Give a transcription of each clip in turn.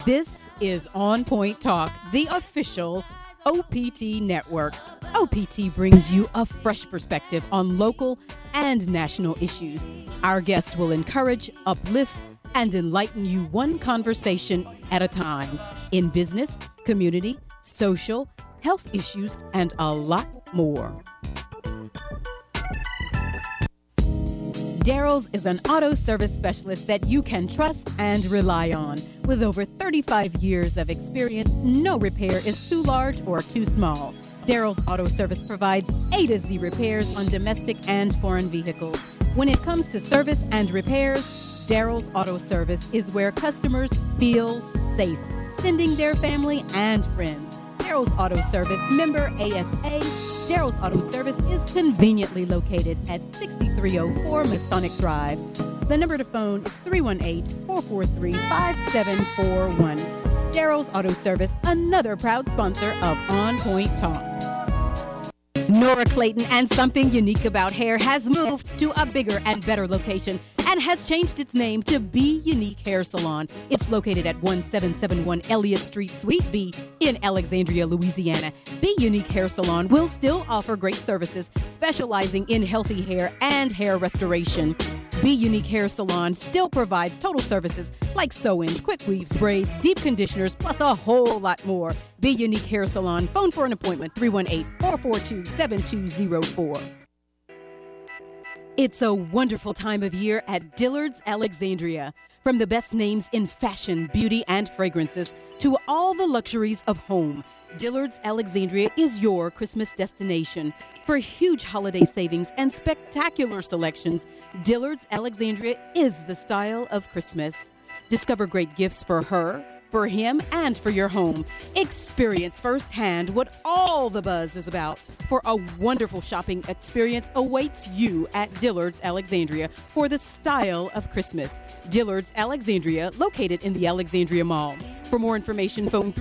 This is On Point Talk, the official OPT network. OPT brings you a fresh perspective on local and national issues. Our guests will encourage, uplift, and enlighten you one conversation at a time in business, community, social, health issues, and a lot more. Daryl's is an auto service specialist that you can trust and rely on. With over 35 years of experience, no repair is too large or too small. Daryl's Auto Service provides A to Z repairs on domestic and foreign vehicles. When it comes to service and repairs, Daryl's Auto Service is where customers feel safe, sending their family and friends. Daryl's Auto Service, member ASA. Daryl's Auto Service is conveniently located at 6304 Masonic Drive. The number to phone is 318-443-5741. Daryl's Auto Service, another proud sponsor of On Point Talk. Nora Clayton and Something Unique About Hair has moved to a bigger and better location and has changed its name to Be Unique Hair Salon. It's located at 1771 Elliott Street, Suite B in Alexandria, Louisiana. Be Unique Hair Salon will still offer great services, specializing in healthy hair and hair restoration. Be Unique Hair Salon still provides total services like sew-ins, quick weaves, braids, deep conditioners, plus a whole lot more. Be Unique Hair Salon. Phone for an appointment, 318-442-7204. It's a wonderful time of year at Dillard's Alexandria. From the best names in fashion, beauty, and fragrances to all the luxuries of home, Dillard's Alexandria is your Christmas destination. For huge holiday savings and spectacular selections, Dillard's Alexandria is the style of Christmas. Discover great gifts for her, for him, and for your home. Experience firsthand what all the buzz is about. For a wonderful shopping experience awaits you at Dillard's Alexandria for the style of Christmas. Dillard's Alexandria, located in the Alexandria Mall. For more information, phone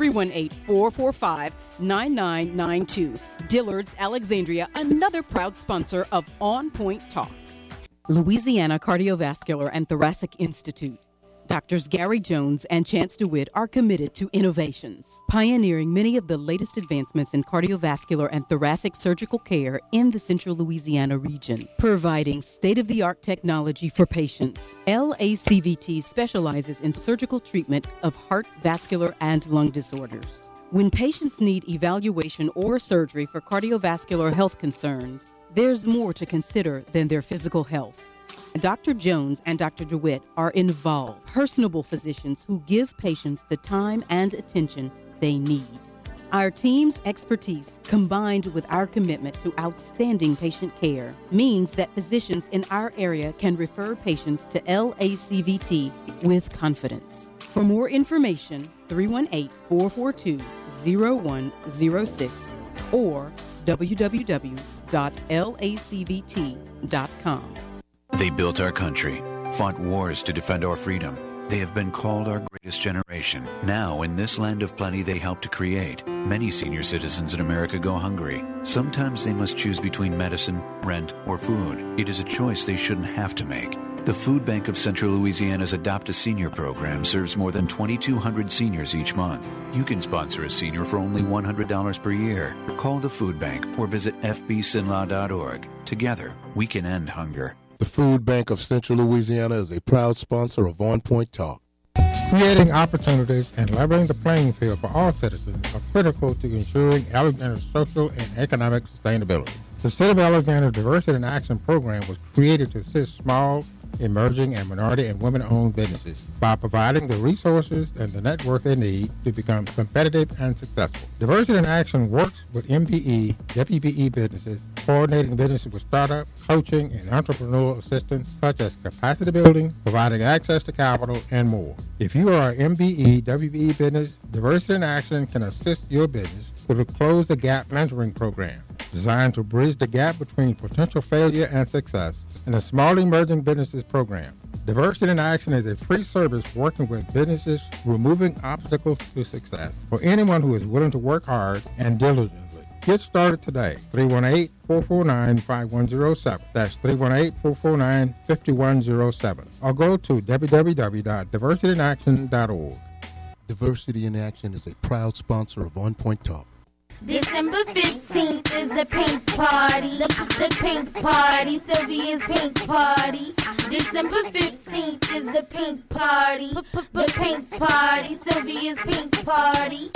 318-445-9992. Dillard's Alexandria, another proud sponsor of On Point Talk. Louisiana Cardiovascular and Thoracic Institute. Doctors Gary Jones and Chance DeWitt are committed to innovations, pioneering many of the latest advancements in cardiovascular and thoracic surgical care in the central Louisiana region, providing state-of-the-art technology for patients. LACVT specializes in surgical treatment of heart, vascular, and lung disorders. When patients need evaluation or surgery for cardiovascular health concerns, there's more to consider than their physical health. Dr. Jones and Dr. DeWitt are involved, personable physicians who give patients the time and attention they need. Our team's expertise, combined with our commitment to outstanding patient care, means that physicians in our area can refer patients to LACVT with confidence. For more information, 318-442-0106 or www.lacvt.com. They built our country, fought wars to defend our freedom. They have been called our greatest generation. Now, in this land of plenty they helped to create, many senior citizens in America go hungry. Sometimes they must choose between medicine, rent, or food. It is a choice they shouldn't have to make. The Food Bank of Central Louisiana's Adopt a Senior program serves more than 2,200 seniors each month. You can sponsor a senior for only $100 per year. Call the Food Bank or visit fbsinlaw.org. Together, we can end hunger. The Food Bank of Central Louisiana is a proud sponsor of On Point Talk. Creating opportunities and leveling the playing field for all citizens are critical to ensuring Alexander's social and economic sustainability. The City of Alexander Diversity in Action program was created to assist small, emerging, and minority and women-owned businesses by providing the resources and the network they need to become competitive and successful. Diversity in Action works with MBE, WBE businesses, coordinating businesses with startup, coaching, and entrepreneurial assistance such as capacity building, providing access to capital, and more. If you are an MBE, WBE business, Diversity in Action can assist your business with a Close the Gap mentoring program designed to bridge the gap between potential failure and success in a small emerging businesses program. Diversity in Action is a free service working with businesses removing obstacles to success for anyone who is willing to work hard and diligently. Get started today. 318-449-5107. That's 318-449-5107. Or go to www.diversityinaction.org. Diversity in Action is a proud sponsor of On Point Talk. December 15th is the pink party. The pink party. Sylvia's pink party. December 15th is the pink party. The pink party. Sylvia's pink party.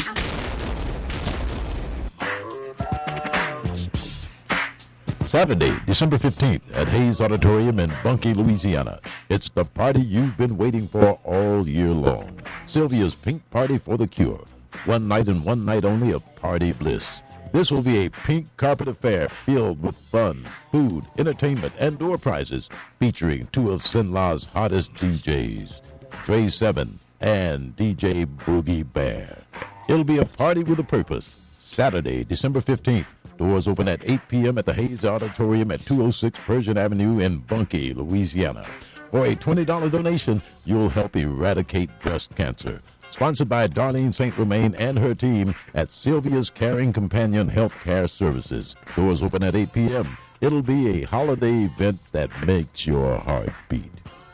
Saturday, December 15th at Hayes Auditorium in Bunkie, Louisiana. It's the party you've been waiting for all year long. Sylvia's Pink Party for the Cure. One night and one night only of party bliss. This will be a pink carpet affair filled with fun, food, entertainment, and door prizes featuring two of Sinla's hottest DJs, Trey 7 and DJ Boogie Bear. It'll be a party with a purpose. Saturday, December 15th. Doors open at 8 p.m. at the Hayes Auditorium at 206 Persian Avenue in Bunkie, Louisiana. For a $20 donation, you'll help eradicate breast cancer. Sponsored by Darlene St. Romain and her team at Sylvia's Caring Companion Healthcare Services. Doors open at 8 p.m. It'll be a holiday event that makes your heart beat.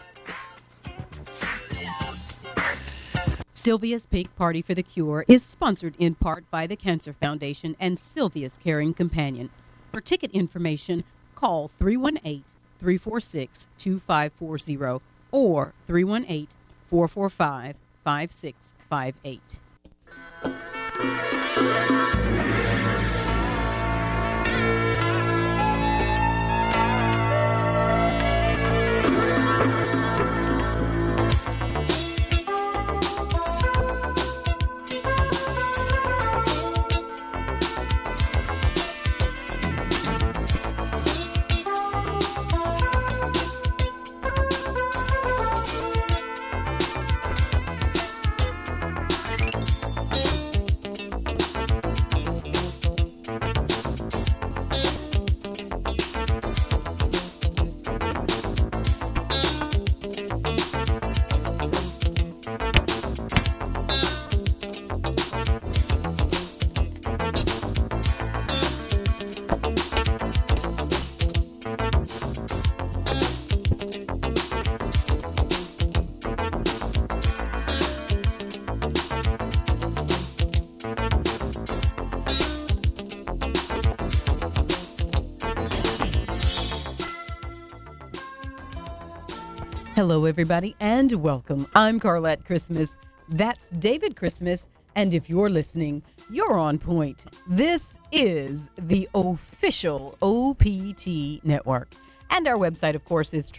Sylvia's Pink Party for the Cure is sponsored in part by the Cancer Foundation and Sylvia's Caring Companion. For ticket information, call 318-346-2540 or 318-445-5658. Hello, everybody, and welcome. I'm Carlette Christmas. That's David Christmas, and if you're listening, you're on point. This is the official OPT network. And our website, of course, is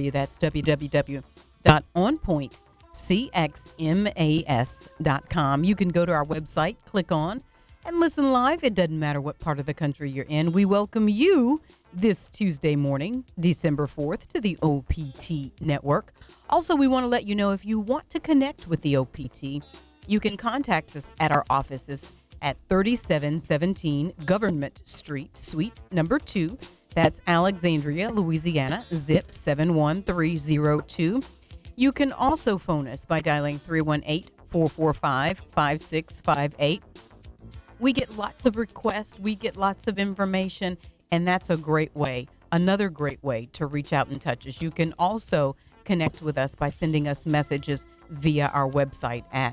www.onpointcxmas.com. You can go to our website, click on, and listen live. It doesn't matter what part of the country you're in. We welcome you this Tuesday morning, December 4th, to the OPT network. Also, we want to let you know if you want to connect with the OPT, you can contact us at our offices at 3717 Government Street, Suite number 2. That's Alexandria, Louisiana, zip 71302. You can also phone us by dialing 318-445-5658. We get lots of requests. We get lots of information. And that's a great way, another great way to reach out and touch us. You can also connect with us by sending us messages via our website at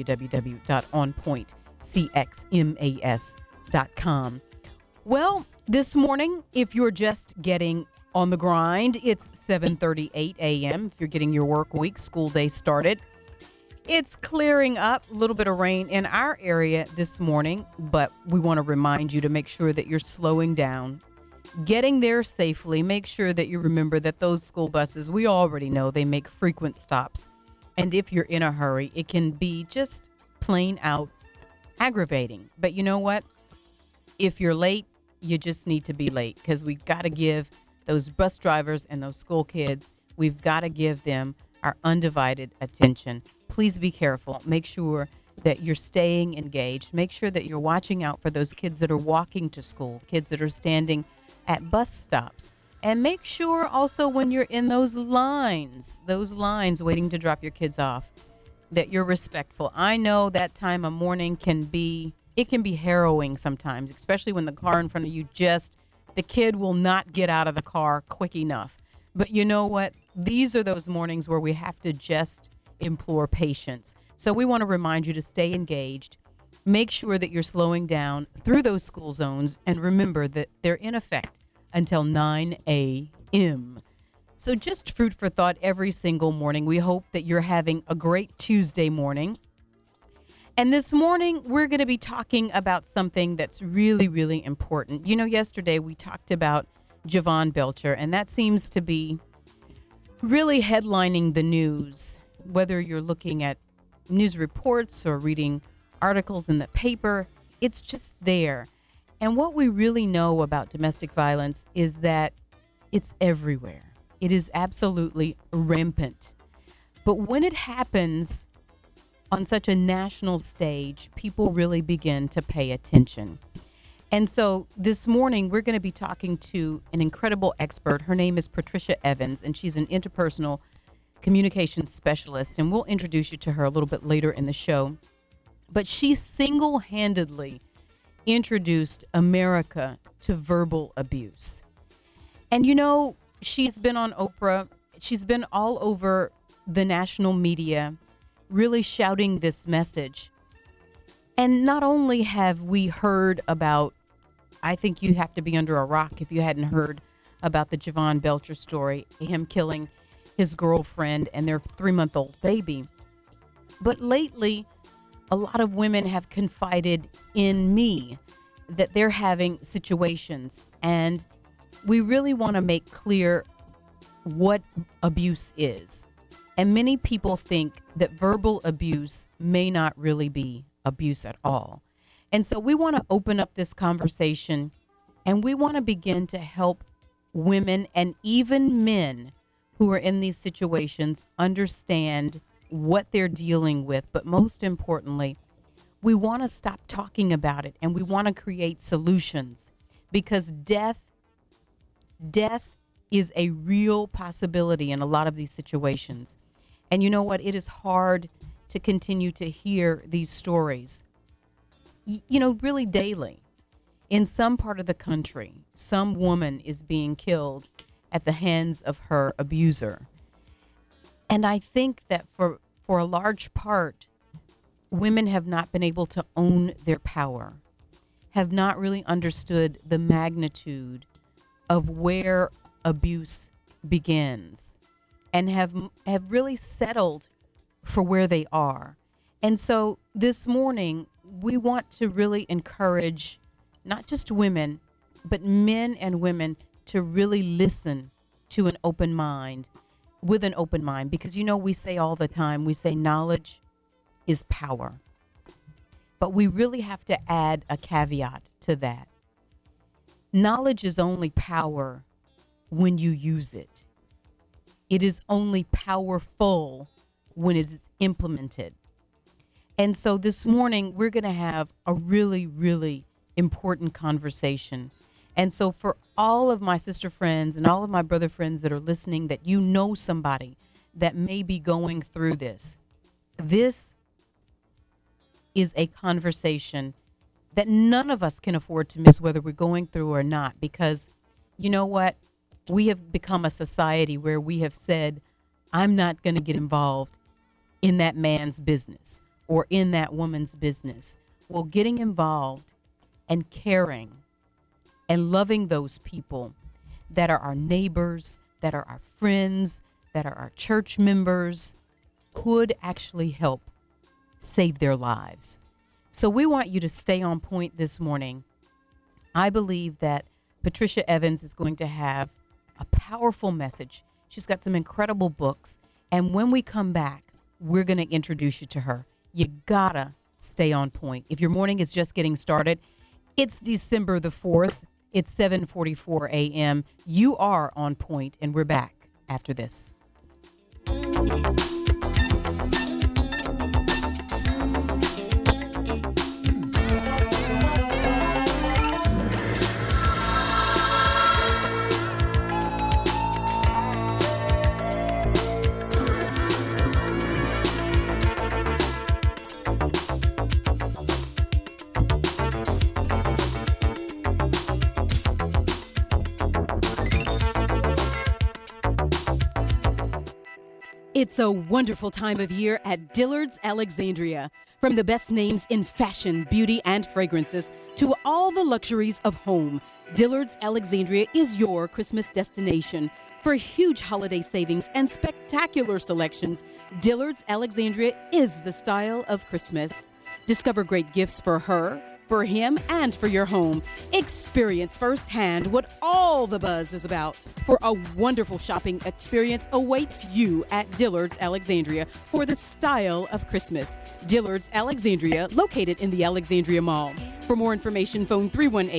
www.onpointcxmas.com. Well, this morning, if you're just getting on the grind, it's 7:38 a.m. If you're getting your work week, school day started. It's clearing up, a little bit of rain in our area this morning, but we want to remind you to make sure that you're slowing down, getting there safely. Make sure that you remember that those school buses, we already know they make frequent stops. And if you're in a hurry, it can be just plain out aggravating. But you know what? If you're late, you just need to be late, because we've got to give those bus drivers and those school kids, we've got to give them our undivided attention. Please be careful. Make sure that you're staying engaged. Make sure that you're watching out for those kids that are walking to school, kids that are standing at bus stops. And make sure also when you're in those lines waiting to drop your kids off, that you're respectful. I know that time of morning can be harrowing sometimes, especially when the car in front of you the kid will not get out of the car quick enough. But you know what? These are those mornings where we have to just implore patience. So we want to remind you to stay engaged. Make sure that you're slowing down through those school zones, and remember that they're in effect until 9 a.m. So just food for thought every single morning. We hope that you're having a great Tuesday morning. And this morning, we're going to be talking about something that's really, really important. You know, yesterday we talked about Javon Belcher, and that seems to be really headlining the news, whether you're looking at news reports or reading articles in the paper. It's just there. And what we really know about domestic violence is that it's everywhere. It is absolutely rampant. But when it happens on such a national stage, people really begin to pay attention. And so this morning, we're going to be talking to an incredible expert. Her name is Patricia Evans, and she's an interpersonal communications specialist. And we'll introduce you to her a little bit later in the show. But she single-handedly introduced America to verbal abuse. And you know, she's been on Oprah. She's been all over the national media, really shouting this message. And not only have we heard about, I think you have to be under a rock if you hadn't heard about the Javon Belcher story, him killing his girlfriend and their 3-month-old baby. But lately, a lot of women have confided in me that they're having situations, and we really want to make clear what abuse is. And many people think that verbal abuse may not really be abuse at all. And so we want to open up this conversation, and we want to begin to help women and even men who are in these situations understand what they're dealing with. But most importantly, we want to stop talking about it, and we want to create solutions, because death is a real possibility in a lot of these situations. And you know what? It is hard to continue to hear these stories, you know, really daily. In some part of the country, some woman is being killed at the hands of her abuser. And I think that for a large part, women have not been able to own their power, have not really understood the magnitude of where abuse begins, and have really settled for where they are. And so this morning, we want to really encourage not just women, but men and women to really listen to an open mind, with an open mind. Because, you know, we say all the time, we say knowledge is power. But we really have to add a caveat to that. Knowledge is only power when you use it. It is only powerful when it is implemented. And so this morning, we're going to have a really, really important conversation. And so for all of my sister friends and all of my brother friends that are listening, that you know somebody that may be going through this, this is a conversation that none of us can afford to miss, whether we're going through or not. Because you know what? We have become a society where we have said, I'm not going to get involved in that man's business or in that woman's business. Well, getting involved and caring and loving those people that are our neighbors, that are our friends, that are our church members, could actually help save their lives. So we want you to stay on point this morning. I believe that Patricia Evans is going to have a powerful message. She's got some incredible books. And when we come back, we're going to introduce you to her. You gotta stay on point. If your morning is just getting started, it's December the 4th. It's 7:44 a.m. You are on point, and we're back after this. It's a wonderful time of year at Dillard's Alexandria. From the best names in fashion, beauty, and fragrances to all the luxuries of home, Dillard's Alexandria is your Christmas destination. For huge holiday savings and spectacular selections, Dillard's Alexandria is the style of Christmas. Discover great gifts for her, for him, and for your home. Experience firsthand what all the buzz is about. For a wonderful shopping experience awaits you at Dillard's Alexandria for the style of Christmas. Dillard's Alexandria, located in the Alexandria Mall. For more information, phone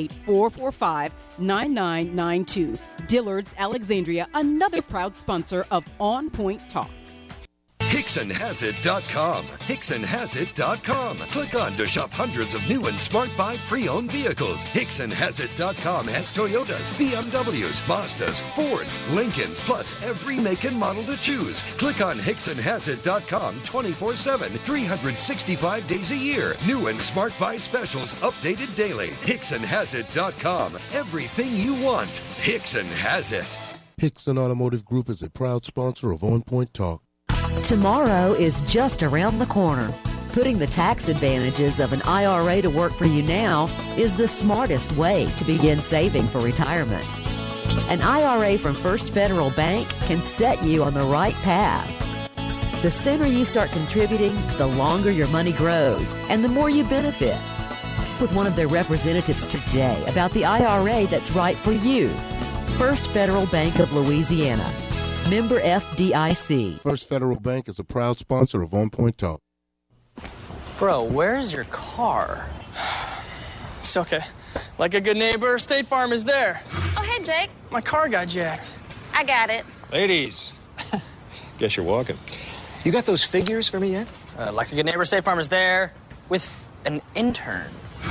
318-445-9992. Dillard's Alexandria, another proud sponsor of On Point Talk. HicksonHasIt.com. HicksonHasIt.com. Click on to shop hundreds of new and Smart Buy pre-owned vehicles. HicksonHasIt.com has Toyotas, BMWs, Mazdas, Fords, Lincolns, plus every make and model to choose. Click on HicksonHasIt.com 24/7, 365 days a year. New and Smart Buy specials updated daily. HicksonHasIt.com. Everything you want. Hickson has it. Hickson Automotive Group is a proud sponsor of On Point Talk. Tomorrow is just around the corner. Putting the tax advantages of an IRA to work for you now is the smartest way to begin saving for retirement. An IRA from First Federal Bank can set you on the right path. The sooner you start contributing, the longer your money grows and the more you benefit. With one of their representatives today about the IRA that's right for you. First Federal Bank of Louisiana. Member FDIC. First Federal Bank is a proud sponsor of On Point Talk. Bro, where's your car? It's okay. Like a good neighbor, State Farm is there. Oh, hey, Jake. My car got jacked. I got it. Ladies, guess you're walking. You got those figures for me yet? Like a good neighbor, State Farm is there with an intern.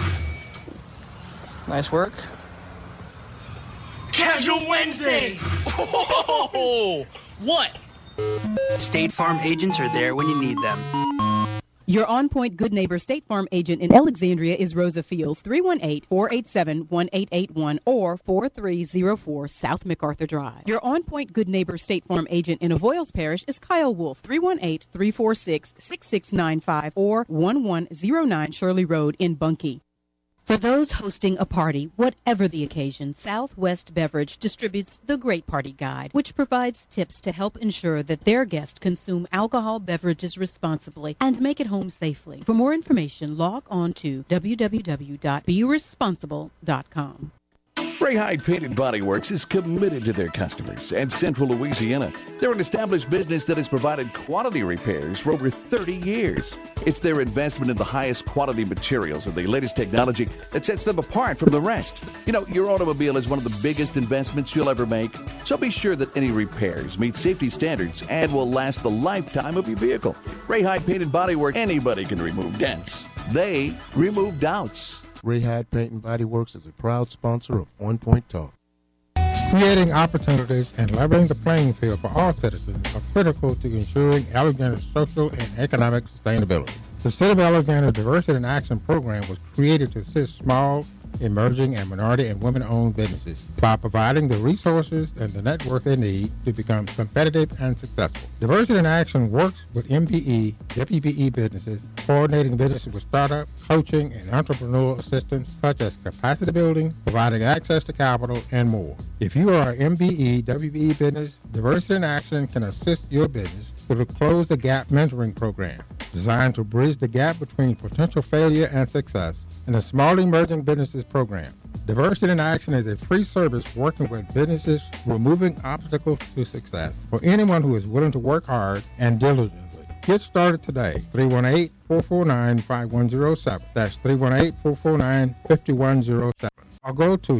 Nice work. Casual Wednesdays! Oh, what? State Farm agents are there when you need them. Your On Point Good Neighbor State Farm agent in Alexandria is Rosa Fields, 318-487-1881 or 4304 South MacArthur Drive. Your On Point Good Neighbor State Farm agent in Avoyles Parish is Kyle Wolf, 318-346-6695 or 1109 Shirley Road in Bunkie. For those hosting a party, whatever the occasion, Southwest Beverage distributes the Great Party Guide, which provides tips to help ensure that their guests consume alcohol beverages responsibly and make it home safely. For more information, log on to www.beresponsible.com. Ray Hyde Paint and Body Works is committed to their customers and Central Louisiana. They're an established business that has provided quality repairs for over 30 years. It's their investment in the highest quality materials and the latest technology that sets them apart from the rest. You know, your automobile is one of the biggest investments you'll ever make, so be sure that any repairs meet safety standards and will last the lifetime of your vehicle. Ray Hyde Paint and Body Works, anybody can remove dents. They remove doubts. Ray Hyde Paint and Body Works is a proud sponsor of On Point Talk. Creating opportunities and leveling the playing field for all citizens are critical to ensuring Alexandria's social and economic sustainability. The City of Alexandria Diversity in Action Program was created to assist small, emerging, and minority and women-owned businesses by providing the resources and the network they need to become competitive and successful. Diversity in Action works with MPE, WPE businesses, coordinating businesses with startup, coaching, and entrepreneurial assistance such as capacity building, providing access to capital, and more. If you are an MPE, WPE business, Diversity in Action can assist your business through the Close the Gap mentoring program, designed to bridge the gap between potential failure and success, and the Small Emerging Businesses Program. Diversity in Action is a free service working with businesses removing obstacles to success for anyone who is willing to work hard and diligently. Get started today. 318-449-5107. That's 318-449-5107. Or go to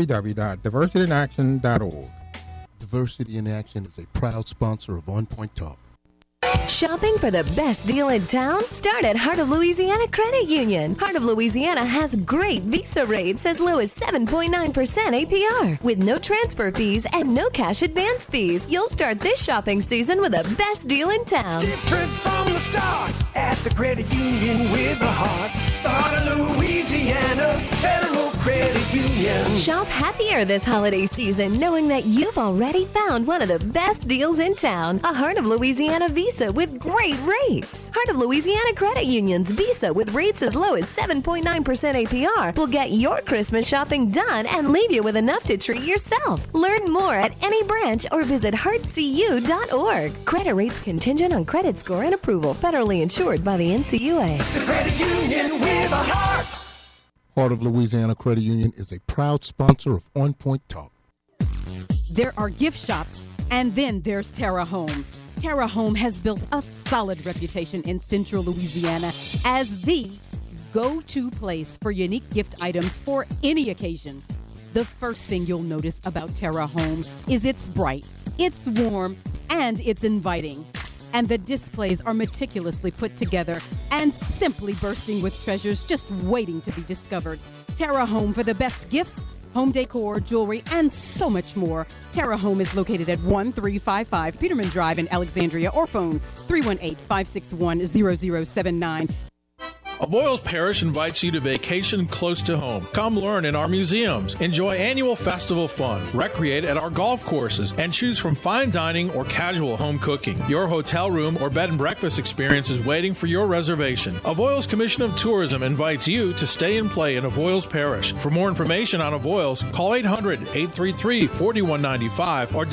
www.diversityinaction.org. Diversity in Action is a proud sponsor of On Point Talk. Shopping for the best deal in town? Start at Heart of Louisiana Credit Union. Heart of Louisiana has great Visa rates as low as 7.9% APR. With no transfer fees and no cash advance fees, you'll start this shopping season with the best deal in town. Different from the start at the credit union with a heart. The Heart of Louisiana Federal Credit Union. Shop happier this holiday season, knowing that you've already found one of the best deals in town. A Heart of Louisiana Visa with great rates. Heart of Louisiana Credit Union's Visa with rates as low as 7.9% APR will get your Christmas shopping done and leave you with enough to treat yourself. Learn more at any branch or visit heartcu.org. Credit rates contingent on credit score and approval. Federally insured by the NCUA. The credit union with a heart. Heart of Louisiana Credit Union is a proud sponsor of On Point Talk. There are gift shops, and then there's Terra Home. Terra Home has built a solid reputation in Central Louisiana as the go-to place for unique gift items for any occasion. The first thing you'll notice about Terra Home is it's bright, it's warm, and it's inviting. And the displays are meticulously put together and simply bursting with treasures just waiting to be discovered. Terra Home for the best gifts, home decor, jewelry, and so much more. Terra Home is located at 1355 Peterman Drive in Alexandria, or phone 318-561-0079. Avoyles Parish invites you to vacation close to home. Come learn in our museums, enjoy annual festival fun, recreate at our golf courses, and choose from fine dining or casual home cooking. Your hotel room or bed and breakfast experience is waiting for your reservation. Avoyles Commission of Tourism invites you to stay and play in Avoyles Parish. For more information on Avoyles, call 800-833-4195 or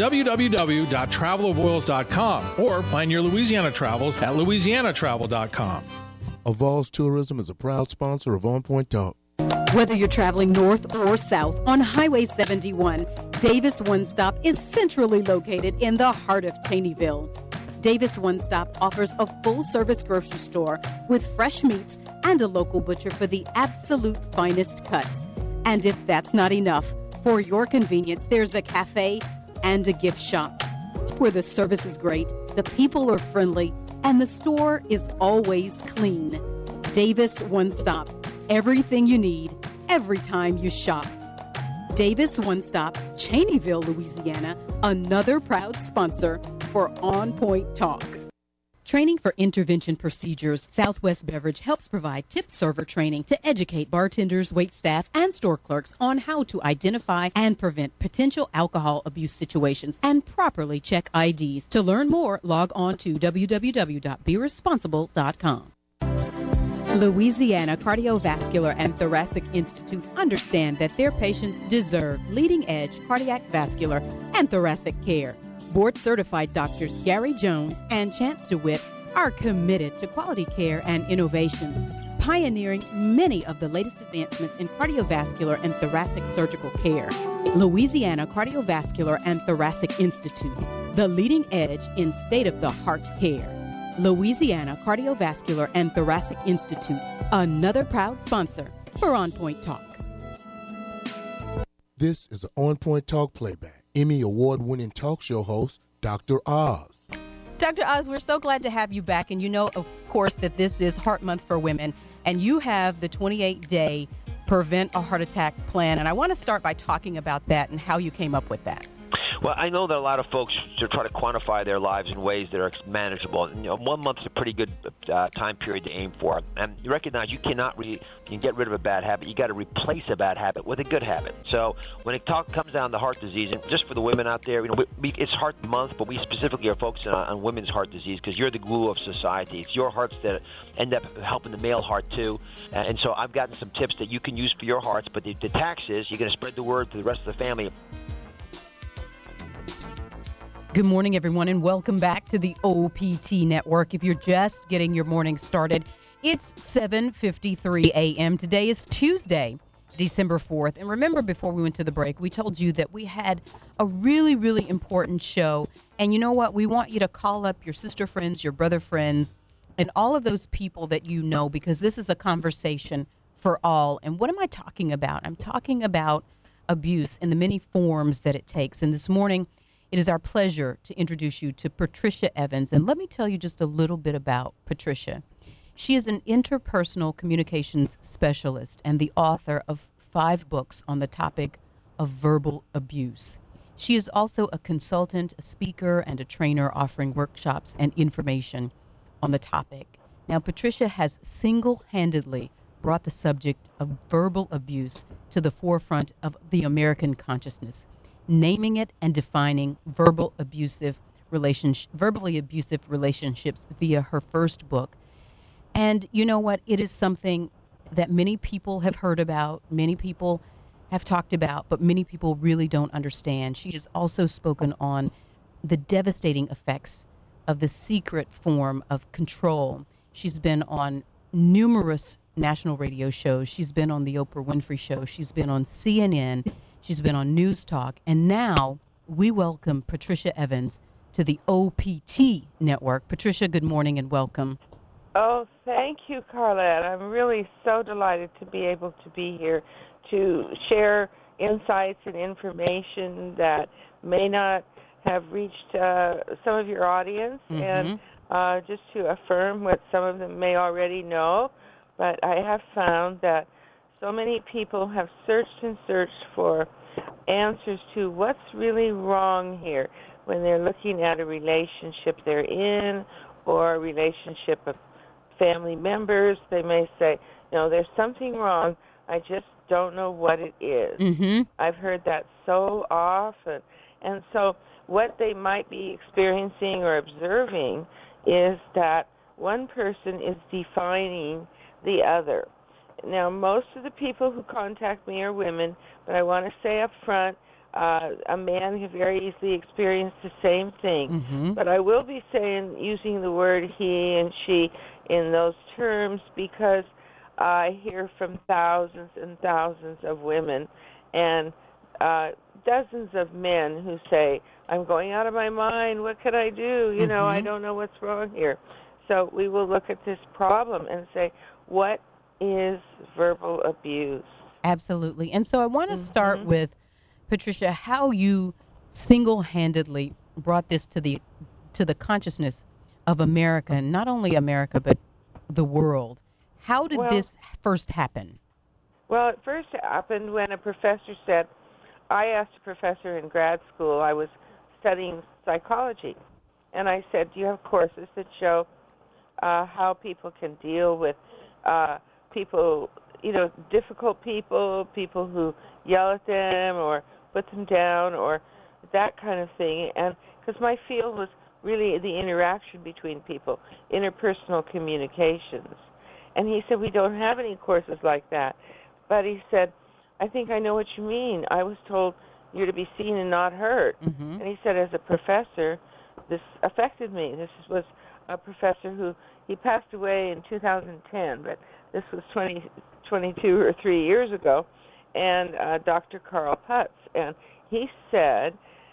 www.travelavoyles.com or plan your Louisiana travels at louisianatravel.com. Avoyles Tourism is a proud sponsor of On Point Talk. Whether you're traveling north or south on Highway 71, Davis One Stop is centrally located in the heart of Cheneyville. Davis One Stop offers a full-service grocery store with fresh meats and a local butcher for the absolute finest cuts. And if that's not enough, for your convenience, there's a cafe and a gift shop where the service is great, the people are friendly, and the store is always clean. Davis One Stop. Everything you need, every time you shop. Davis One Stop, Cheneyville, Louisiana, another proud sponsor for On Point Talk. Training for intervention procedures. Southwest Beverage helps provide tip server training to educate bartenders, waitstaff, and store clerks on how to identify and prevent potential alcohol abuse situations and properly check IDs. To learn more, log on to www.beresponsible.com. Louisiana Cardiovascular and Thoracic Institute understand that their patients deserve leading-edge cardiac, vascular, and thoracic care. Board-certified doctors Gary Jones and Chance DeWitt are committed to quality care and innovations, pioneering many of the latest advancements in cardiovascular and thoracic surgical care. Louisiana Cardiovascular and Thoracic Institute, the leading edge in state-of-the-heart care. Louisiana Cardiovascular and Thoracic Institute, another proud sponsor for On Point Talk. This is an On Point Talk playback. Emmy Award-winning talk show host, Dr. Oz. Dr. Oz, we're so glad to have you back. And you know, of course, that this is Heart Month for Women. And you have the 28-day Prevent a Heart Attack plan. And I want to start by talking about that and how you came up with that. Well, I know that a lot of folks try to quantify their lives in ways that are manageable. And, 1 month is a pretty good time period to aim for. And you recognize you can get rid of a bad habit. You got to replace a bad habit with a good habit. So when it comes down to heart disease, and just for the women out there, it's Heart Month, but we specifically are focusing on women's heart disease because you're the glue of society. It's your hearts that end up helping the male heart too. And so I've gotten some tips that you can use for your hearts. But the tax is you're going to spread the word to the rest of the family. Good morning, everyone, and welcome back to the OPT Network. If you're just getting your morning started, it's 7:53 a.m. Today is Tuesday, December 4th. And remember, before we went to the break, we told you that we had a really, really important show. And you know what? We want you to call up your sister friends, your brother friends, and all of those people that you know, because this is a conversation for all. And what am I talking about? I'm talking about abuse and the many forms that it takes. And this morning, it is our pleasure to introduce you to Patricia Evans. And let me tell you just a little bit about Patricia. She is an interpersonal communications specialist and the author of 5 books on the topic of verbal abuse. She is also a consultant, a speaker, and a trainer offering workshops and information on the topic. Now, Patricia has single-handedly brought the subject of verbal abuse to the forefront of the American consciousness, naming it and defining verbally abusive relationships via her first book. And you know what? It is something that many people have heard about, many people have talked about, but many people really don't understand. She has also spoken on the devastating effects of the secret form of control. She's been on numerous national radio shows. She's been on the Oprah Winfrey Show. She's been on CNN. She's been on News Talk. And now we welcome Patricia Evans to the OPT network. Patricia, good morning and welcome. Oh, thank you, Carlette. I'm really so delighted to be able to be here to share insights and information that may not have reached some of your audience, and just to affirm what some of them may already know. But I have found that so many people have searched and searched for answers to what's really wrong here when they're looking at a relationship they're in or a relationship of family members. They may say, there's something wrong. I just don't know what it is. I've heard that so often. And so what they might be experiencing or observing is that one person is defining the other. Now, most of the people who contact me are women, but I want to say up front, a man can very easily experience the same thing. But I will be using the word he and she in those terms because I hear from thousands and thousands of women and dozens of men who say, I'm going out of my mind, what can I do? I don't know what's wrong here. So we will look at this problem and say, what is verbal abuse? Absolutely. And so I want to start with, Patricia, how you single-handedly brought this to the consciousness of America, and not only America, but the world. How did this first happen? Well, it first happened when a professor said, I asked a professor in grad school, I was studying psychology, and I said, do you have courses that show how people can deal with people, difficult people who yell at them or put them down or that kind of thing? And because my field was really the interaction between people, interpersonal communications. And he said, we don't have any courses like that. But he said, I think I know what you mean. I was told you're to be seen and not heard. And he said, as a professor, this affected me. This was a professor who, he passed away in 2010, but this was 22 or 3 years ago, and Dr. Carl Putz. And he said,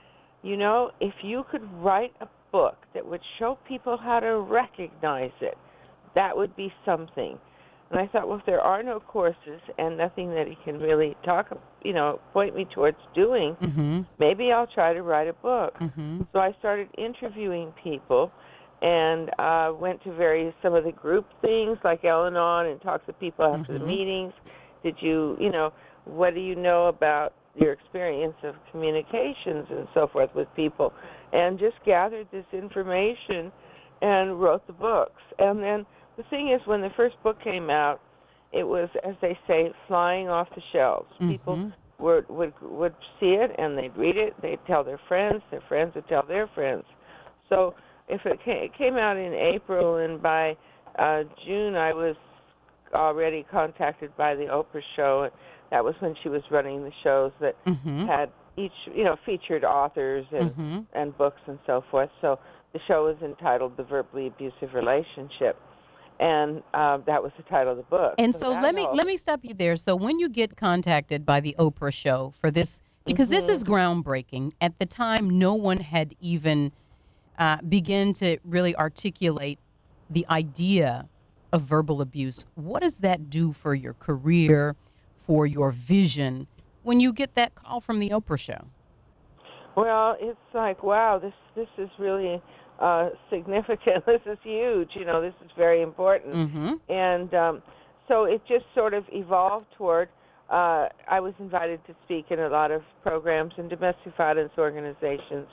if you could write a book that would show people how to recognize it, that would be something. And I thought, well, if there are no courses and nothing that he can really point me towards doing, maybe I'll try to write a book. So I started interviewing people and went to some of the group things like Al-Anon and talked to people after the meetings. Did you, what do you know about your experience of communications and so forth with people? And just gathered this information and wrote the books. And then the thing is, when the first book came out, it was, as they say, flying off the shelves. People would see it and they'd read it, they'd tell their friends would tell their friends. So if it came out in April, and by June I was already contacted by the Oprah show. That was when she was running the shows that had each, featured authors and books and so forth. So the show was entitled The Verbally Abusive Relationship, and that was the title of the book. And so let me stop you there. So when you get contacted by the Oprah show for this, because this is groundbreaking. At the time, no one had even begun to really articulate the idea of verbal abuse. What does that do for your career, for your vision, when you get that call from the Oprah show? Well, it's like, wow, this is really significant. This is huge. This is very important. And so it just sort of evolved toward, I was invited to speak in a lot of programs and domestic violence organizations,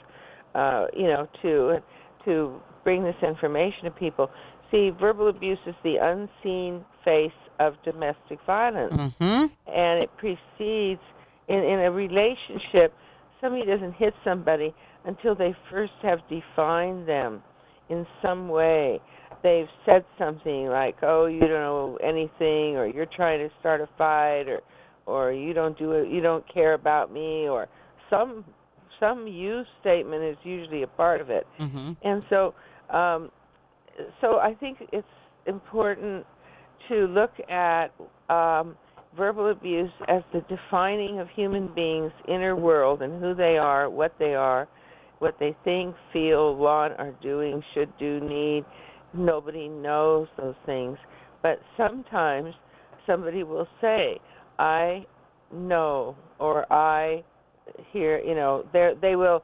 to bring this information to people. See, verbal abuse is the unseen face of domestic violence. Mm-hmm. And it precedes, in a relationship, somebody doesn't hit somebody until they first have defined them in some way. They've said something like, oh, you don't know anything, or you're trying to start a fight, or you don't do it, you don't care about me, or some you statement is usually a part of it. Mm-hmm. And so I think it's important to look at verbal abuse as the defining of human beings' inner world and who they are, what they think, feel, want, are doing, should do, need. Nobody knows those things. But sometimes somebody will say, I know, or I hear, they will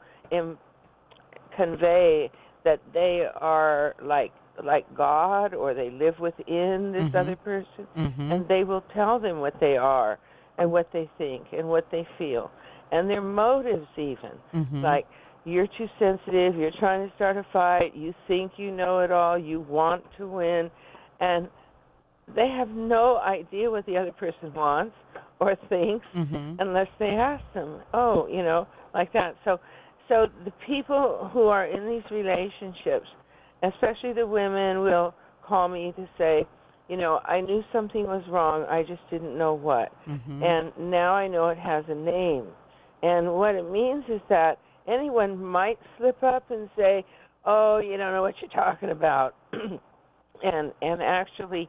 convey that they are like God, or they live within this Mm-hmm. other person, Mm-hmm. and they will tell them what they are and what they think and what they feel and their motives even. Mm-hmm. Like, you're too sensitive, you're trying to start a fight, you think you know it all, you want to win, and they have no idea what the other person wants or thinks Mm-hmm. unless they ask them. Oh, like that. So the people who are in these relationships, especially the women, will call me to say, I knew something was wrong, I just didn't know what. Mm-hmm. And now I know it has a name. And what it means is that anyone might slip up and say, oh, you don't know what you're talking about, and actually,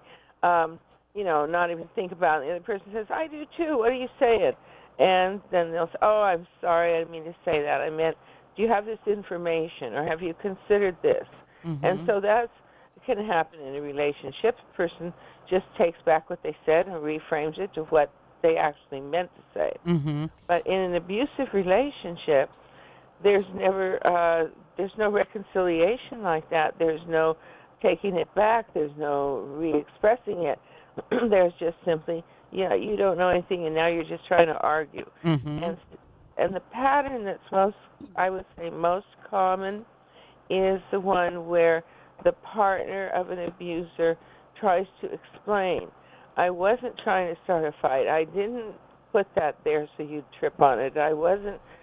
not even think about it. The other person says, I do too, what are you saying? And then they'll say, oh, I'm sorry, I didn't mean to say that. I meant, do you have this information, or have you considered this? Mm-hmm. And so that can happen in a relationship. The person just takes back what they said and reframes it to what they actually meant to say. Mm-hmm. But in an abusive relationship, there's no reconciliation like that. There's no taking it back. There's no re-expressing it. There's just simply, you don't know anything, and now you're just trying to argue. Mm-hmm. And the pattern that's most common is the one where the partner of an abuser tries to explain, I wasn't trying to start a fight. I didn't put that there so you'd trip on it. I was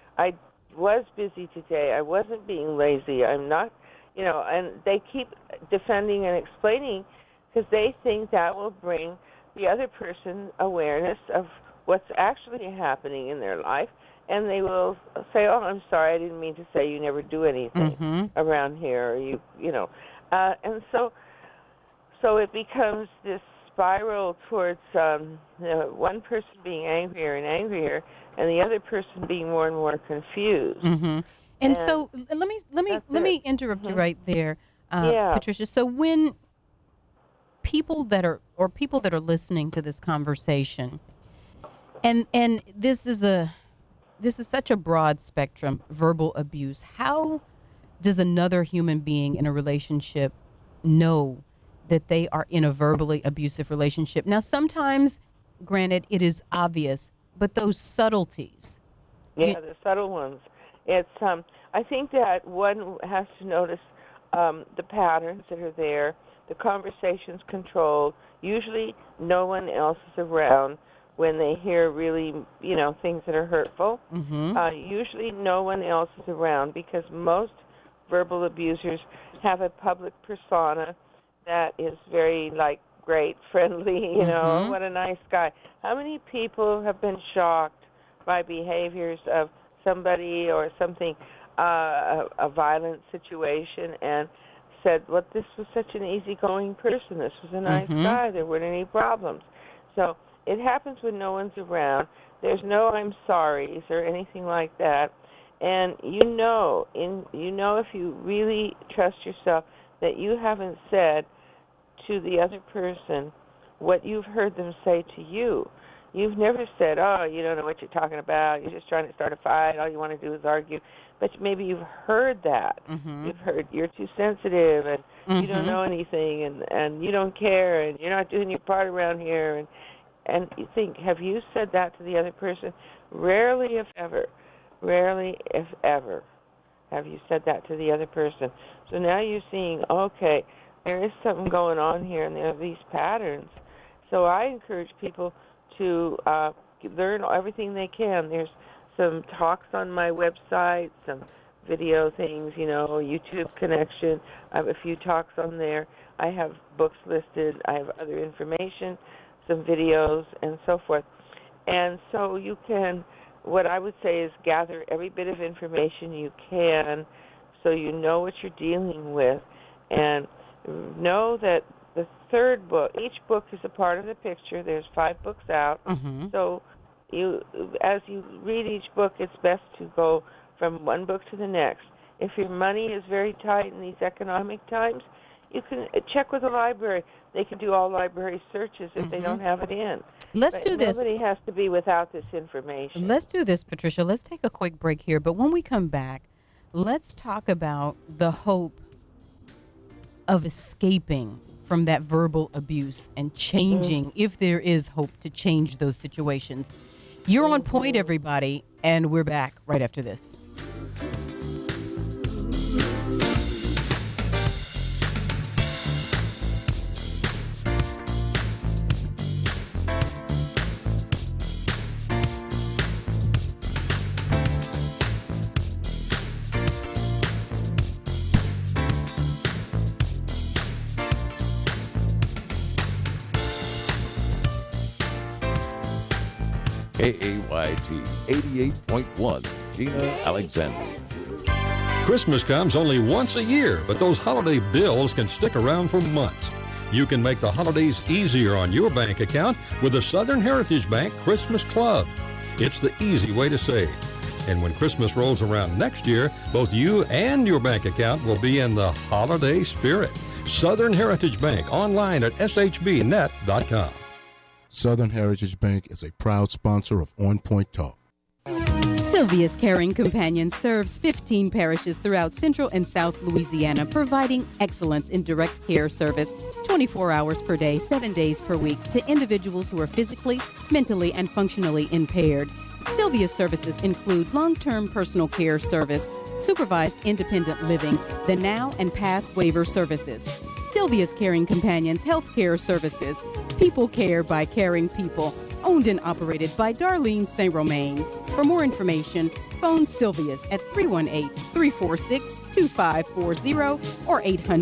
busy today. I wasn't being lazy. I'm not, and they keep defending and explaining because they think that will bring the other person awareness of what's actually happening in their life, and they will say, oh, I'm sorry, I didn't mean to say you never do anything Mm-hmm. around here, or and so it becomes this spiral towards one person being angrier and angrier, and the other person being more and more confused. Mm-hmm. And so let me interrupt you right there, Patricia. So when people that are listening to this conversation, and this is such a broad spectrum, verbal abuse. How does another human being in a relationship know that they are in a verbally abusive relationship? Now, sometimes, granted, it is obvious, but those subtleties. Yeah, the subtle ones. It's I think that one has to notice the patterns that are there. The conversation's controlled. Usually, no one else is around when they hear really, things that are hurtful. Mm-hmm. Usually, no one else is around because most verbal abusers have a public persona that is very, great, friendly, Mm-hmm. what a nice guy. How many people have been shocked by behaviors of somebody or something, a violent situation, and said, well, this was such an easygoing person. This was a nice Mm-hmm. guy. There weren't any problems. So it happens when no one's around. There's no I'm sorry's or anything like that. And if you really trust yourself that you haven't said to the other person what you've heard them say to you. You've never said, oh, you don't know what you're talking about. You're just trying to start a fight. All you want to do is argue. But maybe you've heard that. Mm-hmm. You've heard you're too sensitive and you don't Mm-hmm. know anything and you don't care and you're not doing your part around here. And you think, have you said that to the other person? Rarely, if ever, have you said that to the other person. So now you're seeing, okay, there is something going on here and there are these patterns. So I encourage people to learn everything they can. There's some talks on my website, some video things, YouTube connection. I have a few talks on there. I have books listed. I have other information, some videos, and so forth. And so you can, what I would say is gather every bit of information you can so you know what you're dealing with. And know that the third book, each book is a part of the picture. There's 5 books out. Mm-hmm. So as you read each book, it's best to go from one book to the next. If your money is very tight in these economic times, you can check with the library. They can do all library searches if they don't have it in. Let's do this. Nobody has to be without this information. Let's do this, Patricia. Let's take a quick break here. But when we come back, let's talk about the hope of escaping from that verbal abuse and changing, if there is hope to change those situations. You're on point, everybody, and we're back right after this. KAYT 88.1, Gina Alexandria. Christmas comes only once a year, but those holiday bills can stick around for months. You can make the holidays easier on your bank account with the Southern Heritage Bank Christmas Club. It's the easy way to save. And when Christmas rolls around next year, both you and your bank account will be in the holiday spirit. Southern Heritage Bank, online at shbnet.com. Southern Heritage Bank is a proud sponsor of On Point Talk. Sylvia's Caring Companion serves 15 parishes throughout Central and South Louisiana, providing excellence in direct care service 24 hours per day, 7 days per week to individuals who are physically, mentally, and functionally impaired. Sylvia's services include long-term personal care service, supervised independent living, the now and past waiver services. Sylvia's Caring Companions Healthcare Services, people care by caring people, owned and operated by Darlene St. Romain. For more information, phone Sylvia's at 318-346-2540 or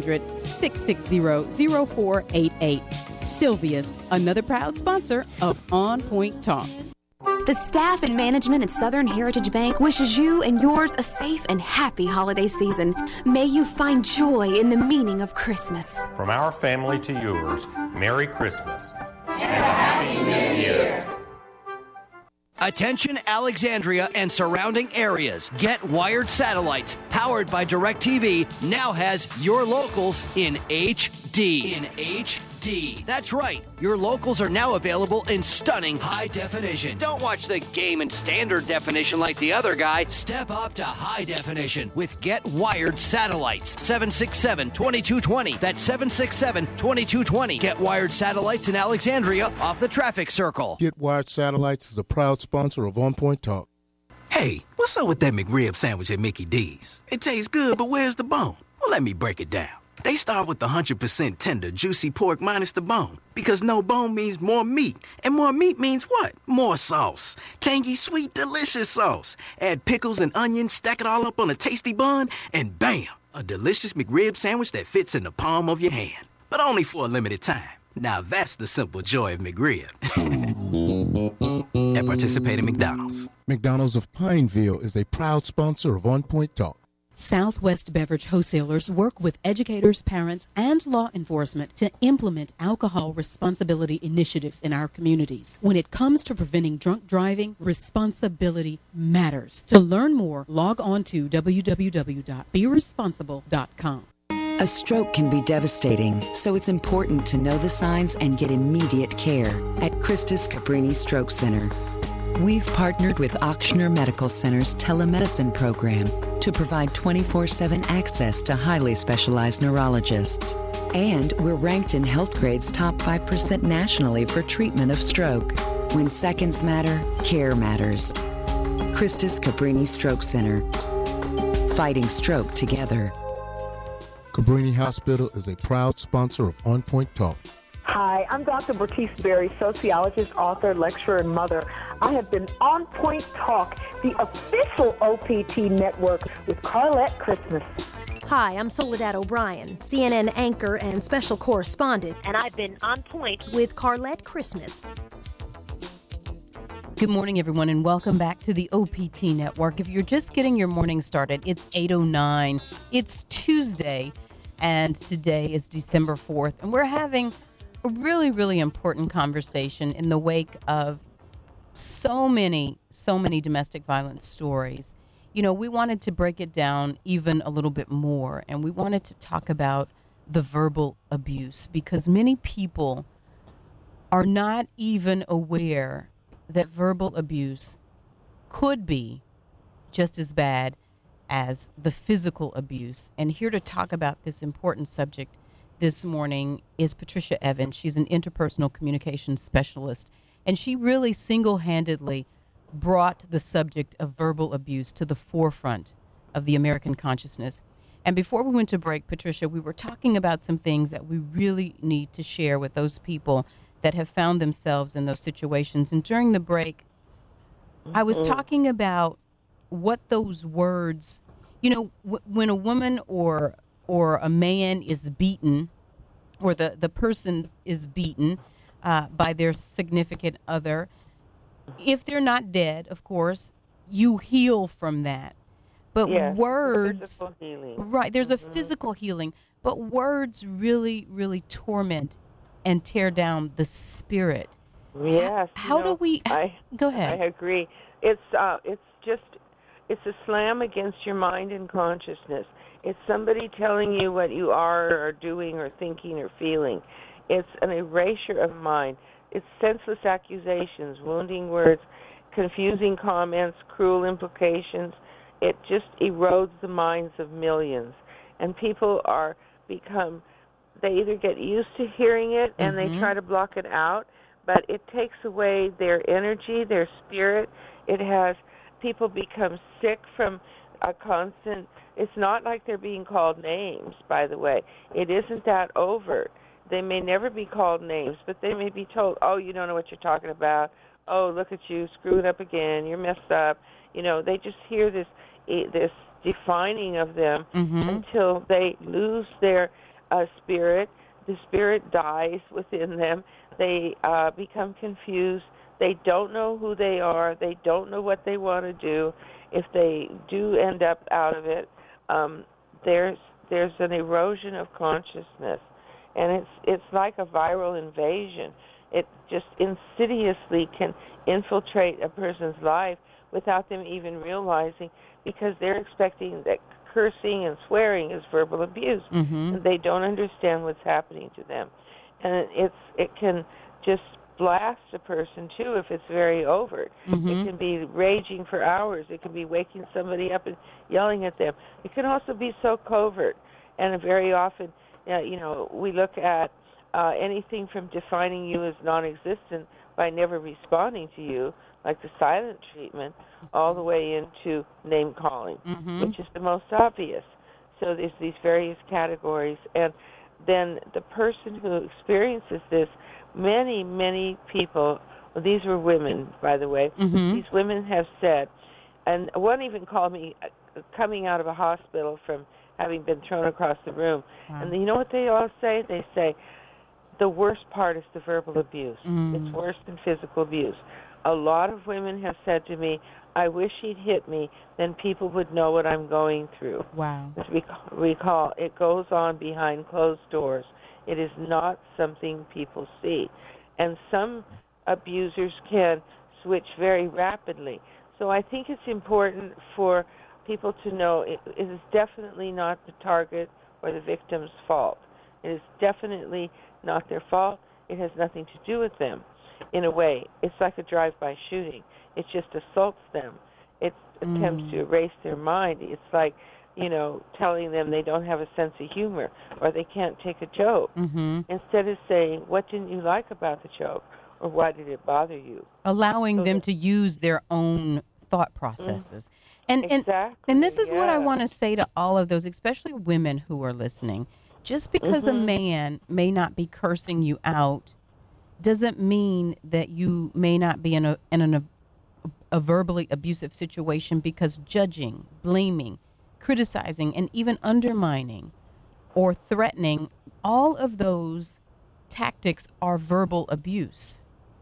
800-660-0488. Sylvia's, another proud sponsor of On Point Talk. The staff and management at Southern Heritage Bank wishes you and yours a safe and happy holiday season. May you find joy in the meaning of Christmas. From our family to yours, Merry Christmas. And a Happy New Year. Attention Alexandria and surrounding areas. Get Wired Satellites, powered by DirecTV, now has your locals in HD. That's right. Your locals are now available in stunning high definition. Don't watch the game in standard definition like the other guy. Step up to high definition with Get Wired Satellites. 767-2220. That's 767-2220. Get Wired Satellites in Alexandria off the traffic circle. Get Wired Satellites is a proud sponsor of On Point Talk. Hey, what's up with that McRib sandwich at Mickey D's? It tastes good, but where's the bone? Well, let me break it down. They start with the 100% tender, juicy pork minus the bone. Because no bone means more meat. And more meat means what? More sauce. Tangy, sweet, delicious sauce. Add pickles and onions, stack it all up on a tasty bun, and bam! A delicious McRib sandwich that fits in the palm of your hand. But only for a limited time. Now that's the simple joy of McRib. At participating McDonald's. McDonald's of Pineville is a proud sponsor of On Point Talk. Southwest Beverage Wholesalers work with educators, parents, and law enforcement to implement alcohol responsibility initiatives in our communities. When it comes to preventing drunk driving, responsibility matters. To learn more, log on to www.beresponsible.com. A stroke can be devastating, so it's important to know the signs and get immediate care at Christus Cabrini Stroke Center. We've partnered with Ochsner Medical Center's telemedicine program to provide 24/7 access to highly specialized neurologists. And we're ranked in Healthgrade's top 5% nationally for treatment of stroke. When seconds matter, care matters. Christus Cabrini Stroke Center. Fighting stroke together. Cabrini Hospital is a proud sponsor of On Point Talk. Hi, I'm Dr. Bertice Berry, sociologist, author, lecturer, and mother. I have been on Point Talk, the official OPT network, with Carlette Christmas. Hi, I'm Soledad O'Brien, CNN anchor and special correspondent, and I've been on point with Carlette Christmas. Good morning, everyone, and welcome back to the OPT Network. If you're just getting your morning started, it's 8:09. It's Tuesday, and today is December 4th, and we're having a really, really important conversation in the wake of so many domestic violence stories. You know, we wanted to break it down even a little bit more, and we wanted to talk about the verbal abuse, because many people are not even aware that verbal abuse could be just as bad as the physical abuse. And here to talk about this important subject this morning is Patricia Evans. She's an interpersonal communications specialist, and she really single-handedly brought the subject of verbal abuse to the forefront of the American consciousness. And before we went to break, Patricia, we were talking about some things that we really need to share with those people that have found themselves in those situations. And during the break, I was talking about what those words, you know, when a woman or a man is beaten, or the person is beaten by their significant other, if they're not dead, of course, you heal from that. But yes, words, physical healing. Right, there's a physical healing, but words really, really torment and tear down the spirit. Yes. How do we? Go ahead. I agree. It's a slam against your mind and consciousness. It's somebody telling you what you are or doing or thinking or feeling. It's an erasure of mind. It's senseless accusations, wounding words, confusing comments, cruel implications. It just erodes the minds of millions. And people they either get used to hearing it and they try to block it out, but it takes away their energy, their spirit. People become sick from a constant, it's not like they're being called names, by the way. It isn't that overt. They may never be called names, but they may be told, oh, you don't know what you're talking about. Oh, look at you, screwing up again, you're messed up. You know, they just hear this defining of them until they lose their spirit. The spirit dies within them. They become confused. They don't know who they are. They don't know what they want to do. If they do end up out of it, there's an erosion of consciousness, and it's like a viral invasion. It just insidiously can infiltrate a person's life without them even realizing, because they're expecting that cursing and swearing is verbal abuse, and they don't understand what's happening to them. And it can just blast a person too if it's very overt. It can be raging for hours. It can be waking somebody up and yelling at them. It can also be so covert, and very often, we look at anything from defining you as non-existent by never responding to you, like the silent treatment, all the way into name calling, which is the most obvious. So there's these various categories, and then the person who experiences this, many people, well, these were women, by the way, these women have said, and one even called me coming out of a hospital from having been thrown across the room, and you know what they all say? They say, the worst part is the verbal abuse. It's worse than physical abuse. A lot of women have said to me, I wish he'd hit me, then people would know what I'm going through. Wow. As we recall, it goes on behind closed doors. It is not something people see. And some abusers can switch very rapidly. So I think it's important for people to know it is definitely not the target or the victim's fault. It is definitely not their fault. It has nothing to do with them. In a way, it's like a drive-by shooting. It just assaults them. It attempts to erase their mind. It's like, telling them they don't have a sense of humor or they can't take a joke. Instead of saying, what didn't you like about the joke, or why did it bother you? Allowing them to use their own thought processes. And this is what I want to say to all of those, especially women who are listening. Just because a man may not be cursing you out doesn't mean that you may not be in a verbally abusive situation, because judging, blaming, criticizing, and even undermining or threatening, all of those tactics are verbal abuse.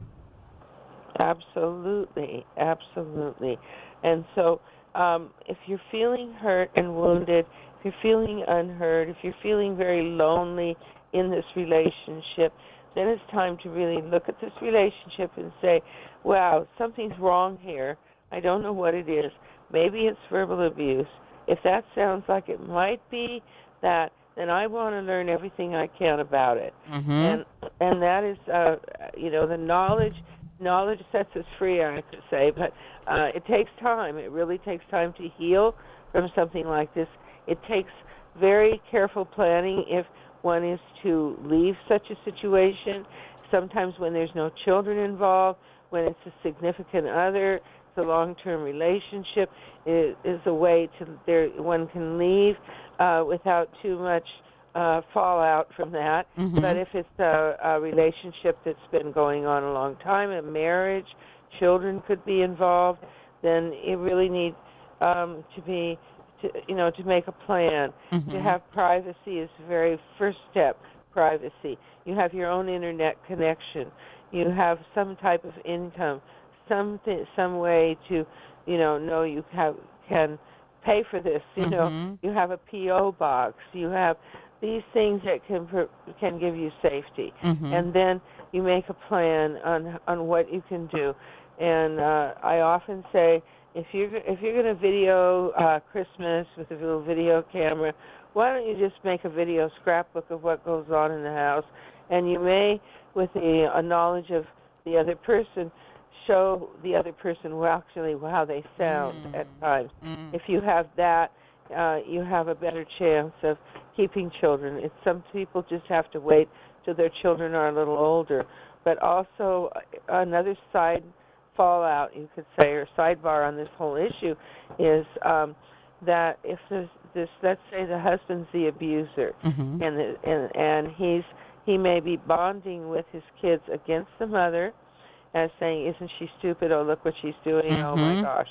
Absolutely, absolutely. And so if you're feeling hurt and wounded, if you're feeling unheard, if you're feeling very lonely in this relationship, then it's time to really look at this relationship and say, wow, something's wrong here. I don't know what it is. Maybe it's verbal abuse. If that sounds like it might be that, then I want to learn everything I can about it. And that is, the knowledge sets us free, I could say, but it takes time. It really takes time to heal from something like this. It takes very careful planning if one is to leave such a situation. Sometimes when there's no children involved, when it's a significant other, it's a long-term relationship, it is a way one can leave without too much fallout from that. But if it's a relationship that's been going on a long time, a marriage, children could be involved, then you really need to make a plan. To have privacy is the very first step. Privacy. You have your own internet connection. You have some type of income, some way to, know you can pay for this. You have a PO box. You have these things that can give you safety, and then you make a plan on what you can do. And I often say, if you're going to video Christmas with a little video camera, why don't you just make a video scrapbook of what goes on in the house, and you may, with the knowledge of the other person, show the other person how they sound at times. If you have that, you have a better chance of keeping children. Some people just have to wait till their children are a little older. But also another side fallout, you could say, or sidebar on this whole issue is that if let's say the husband's the abuser, and he may be bonding with his kids against the mother, as saying, "Isn't she stupid? Oh, look what she's doing! Oh my gosh,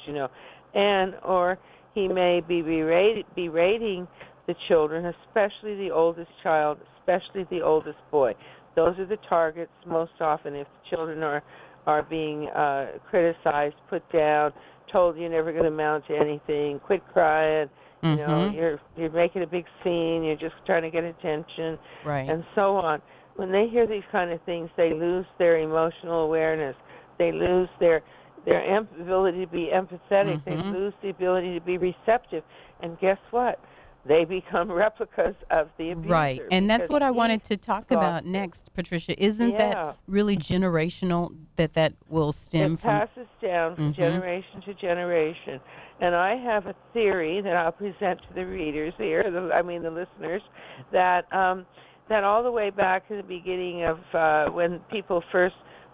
or he may be berating the children, especially the oldest child, especially the oldest boy. Those are the targets most often if the children are being criticized, put down, told you're never going to amount to anything, quit crying, you're making a big scene, you're just trying to get attention, and so on. When they hear these kind of things, they lose their emotional awareness. They lose their ability to be empathetic. They lose the ability to be receptive. And guess what? They become replicas of the abuser. Right, and that's what I wanted to talk about next, Patricia. Isn't that really generational, that will stem from? It passes down from generation to generation. And I have a theory that I'll present to the readers here, the listeners, that all the way back to the beginning of when people first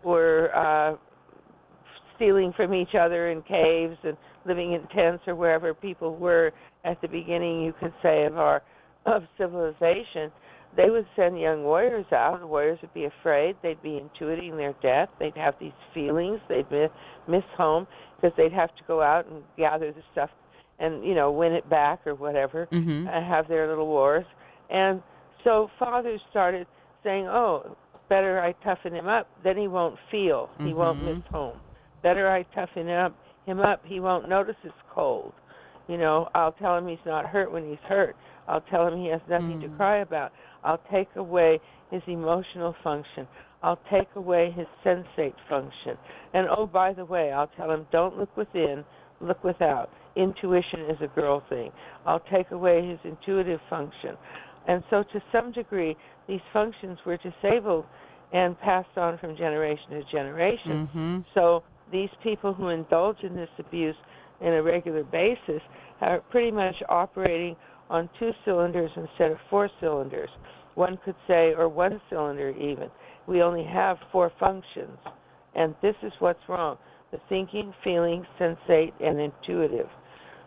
were stealing from each other in caves and living in tents or wherever people were at the beginning, you could say, of civilization, they would send young warriors out. The warriors would be afraid. They'd be intuiting their death. They'd have these feelings. They'd miss home because they'd have to go out and gather the stuff and, win it back or whatever, and have their little wars. And so fathers started saying, oh, better I toughen him up, then he won't feel. He won't miss home. Better I toughen him up, he won't notice it's cold. I'll tell him he's not hurt when he's hurt. I'll tell him he has nothing to cry about. I'll take away his emotional function. I'll take away his sensate function. And oh, by the way, I'll tell him, don't look within, look without. Intuition is a girl thing. I'll take away his intuitive function. And so to some degree, these functions were disabled and passed on from generation to generation. So these people who indulge in this abuse on a regular basis are pretty much operating on 2 cylinders instead of 4 cylinders. One could say, or 1 cylinder even. We only have 4 functions. And this is what's wrong. The thinking, feeling, sensate, and intuitive.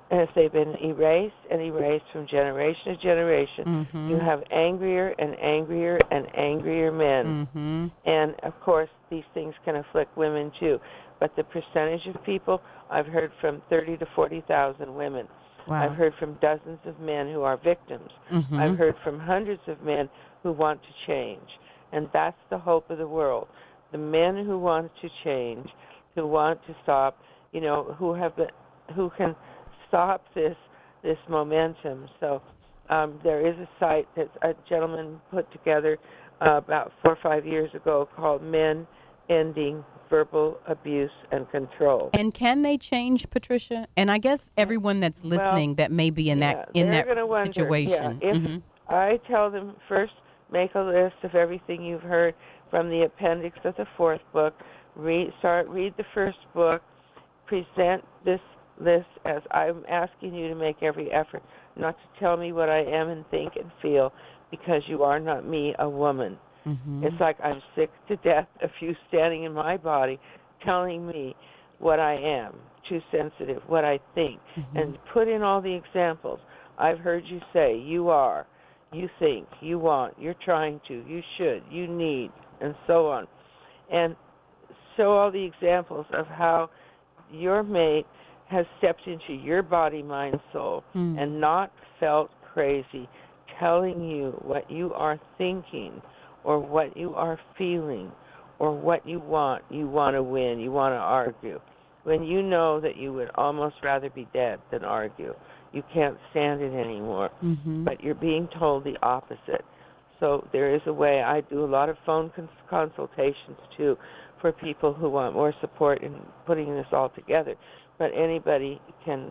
And if they've been erased and erased from generation to generation, you have angrier and angrier and angrier men. And, of course, these things can afflict women, too. But the percentage of people, I've heard from 30 to 40,000 women. Wow. I've heard from dozens of men who are victims. I've heard from hundreds of men who want to change. And that's the hope of the world. The men who want to change, who want to stop, you know, who can stop this momentum. So there is a site that a gentleman put together about 4 or 5 years ago called Men Ending Verbal Abuse and Control. And can they change, Patricia? And I guess everyone that's listening that may be in that situation. Yeah, if I tell them first, make a list of everything you've heard from the appendix of the 4th book. Read the first book. Present this list as I'm asking you to make every effort not to tell me what I am and think and feel, because you are not me, a woman. It's like I'm sick to death of you standing in my body telling me what I am, too sensitive, what I think, and put in all the examples. I've heard you say, you are, you think, you want, you're trying to, you should, you need, and so on. And show all the examples of how your mate has stepped into your body, mind, soul, and not felt crazy, telling you what you are thinking or what you are feeling or what you want. You want to win. You want to argue. When you know that you would almost rather be dead than argue. You can't stand it anymore. But you're being told the opposite. So there is a way. I do a lot of phone consultations, too, for people who want more support in putting this all together. But anybody can,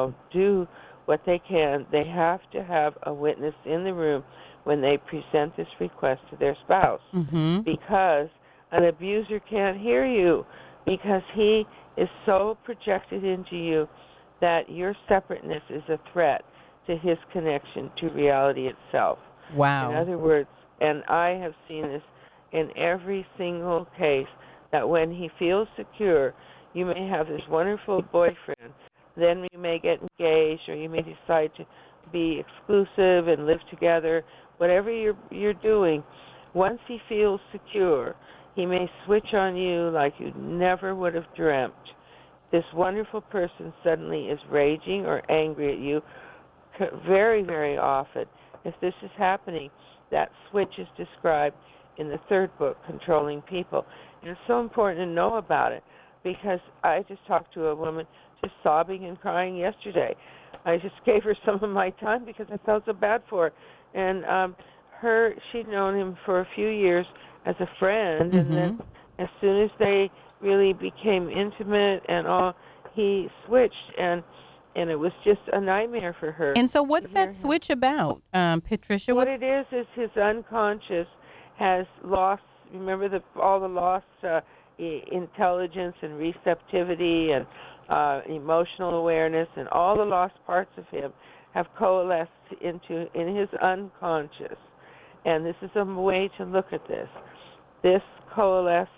do what they can. They have to have a witness in the room when they present this request to their spouse, because an abuser can't hear you, because he is so projected into you that your separateness is a threat to his connection to reality itself. Wow. In other words, and I have seen this in every single case, that when he feels secure, you may have this wonderful boyfriend, then you may get engaged, or you may decide to be exclusive and live together. Whatever you're doing, once he feels secure, he may switch on you like you never would have dreamt. This wonderful person suddenly is raging or angry at you very, very often. If this is happening, that switch is described in the 3rd book, Controlling People. And it's so important to know about it, because I just talked to a woman just sobbing and crying yesterday. I just gave her some of my time because I felt so bad for her. And she'd known him for a few years as a friend, and then as soon as they really became intimate and all, he switched, and it was just a nightmare for her. And so what's that switch about, Patricia? What it is his unconscious has lost, remember all the lost intelligence and receptivity and emotional awareness, and all the lost parts of him have coalesced in his unconscious. And this is a way to look at this. This coalesced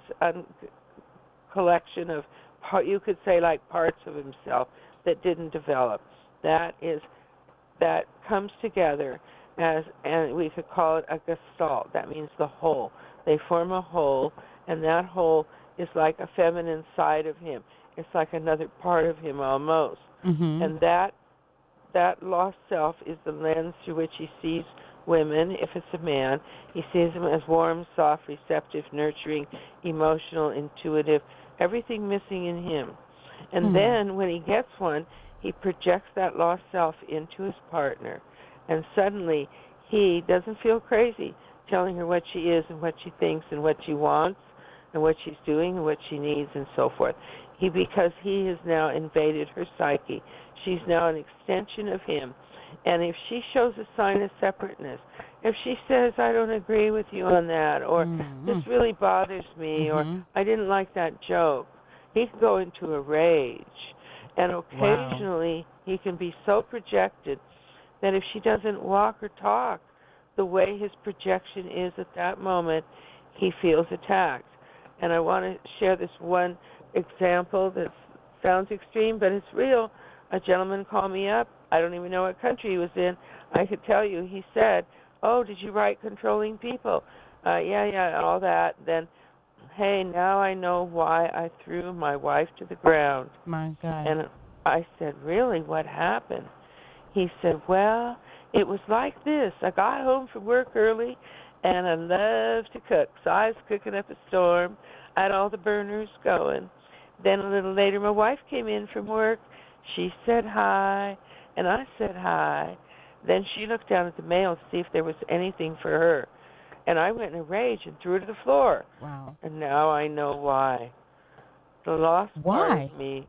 collection of, you could say, like parts of himself that didn't develop. That comes together as, and we could call it a gestalt. That means the whole. They form a whole, and that whole is like a feminine side of him. It's like another part of him almost. And that lost self is the lens through which he sees women. If it's a man, he sees them as warm, soft, receptive, nurturing, emotional, intuitive, everything missing in him. And then when he gets one, he projects that lost self into his partner. And suddenly he doesn't feel crazy telling her what she is and what she thinks and what she wants and what she's doing and what she needs and so forth. Because he has now invaded her psyche. She's now an extension of him. And if she shows a sign of separateness, if she says, I don't agree with you on that, or this really bothers me, or I didn't like that joke, he can go into a rage. And occasionally he can be so projected that if she doesn't walk or talk the way his projection is at that moment, he feels attacked. And I want to share this one example that sounds extreme, but it's real. a gentleman called me up. I don't even know what country he was in. I could tell you. He said, "Oh, did you write Controlling People?" Yeah, all that. Then, hey, now I know why I threw my wife to the ground. My God. And I said, really, what happened? He said, well, it was like this. I got home from work early, and I love to cook. So I was cooking up a storm. I had all the burners going. Then a little later, my wife came in from work. She said hi, and I said hi. Then she looked down at the mail to see if there was anything for her. And I went in a rage and threw it to the floor. Wow. And now I know why. The lost part of me.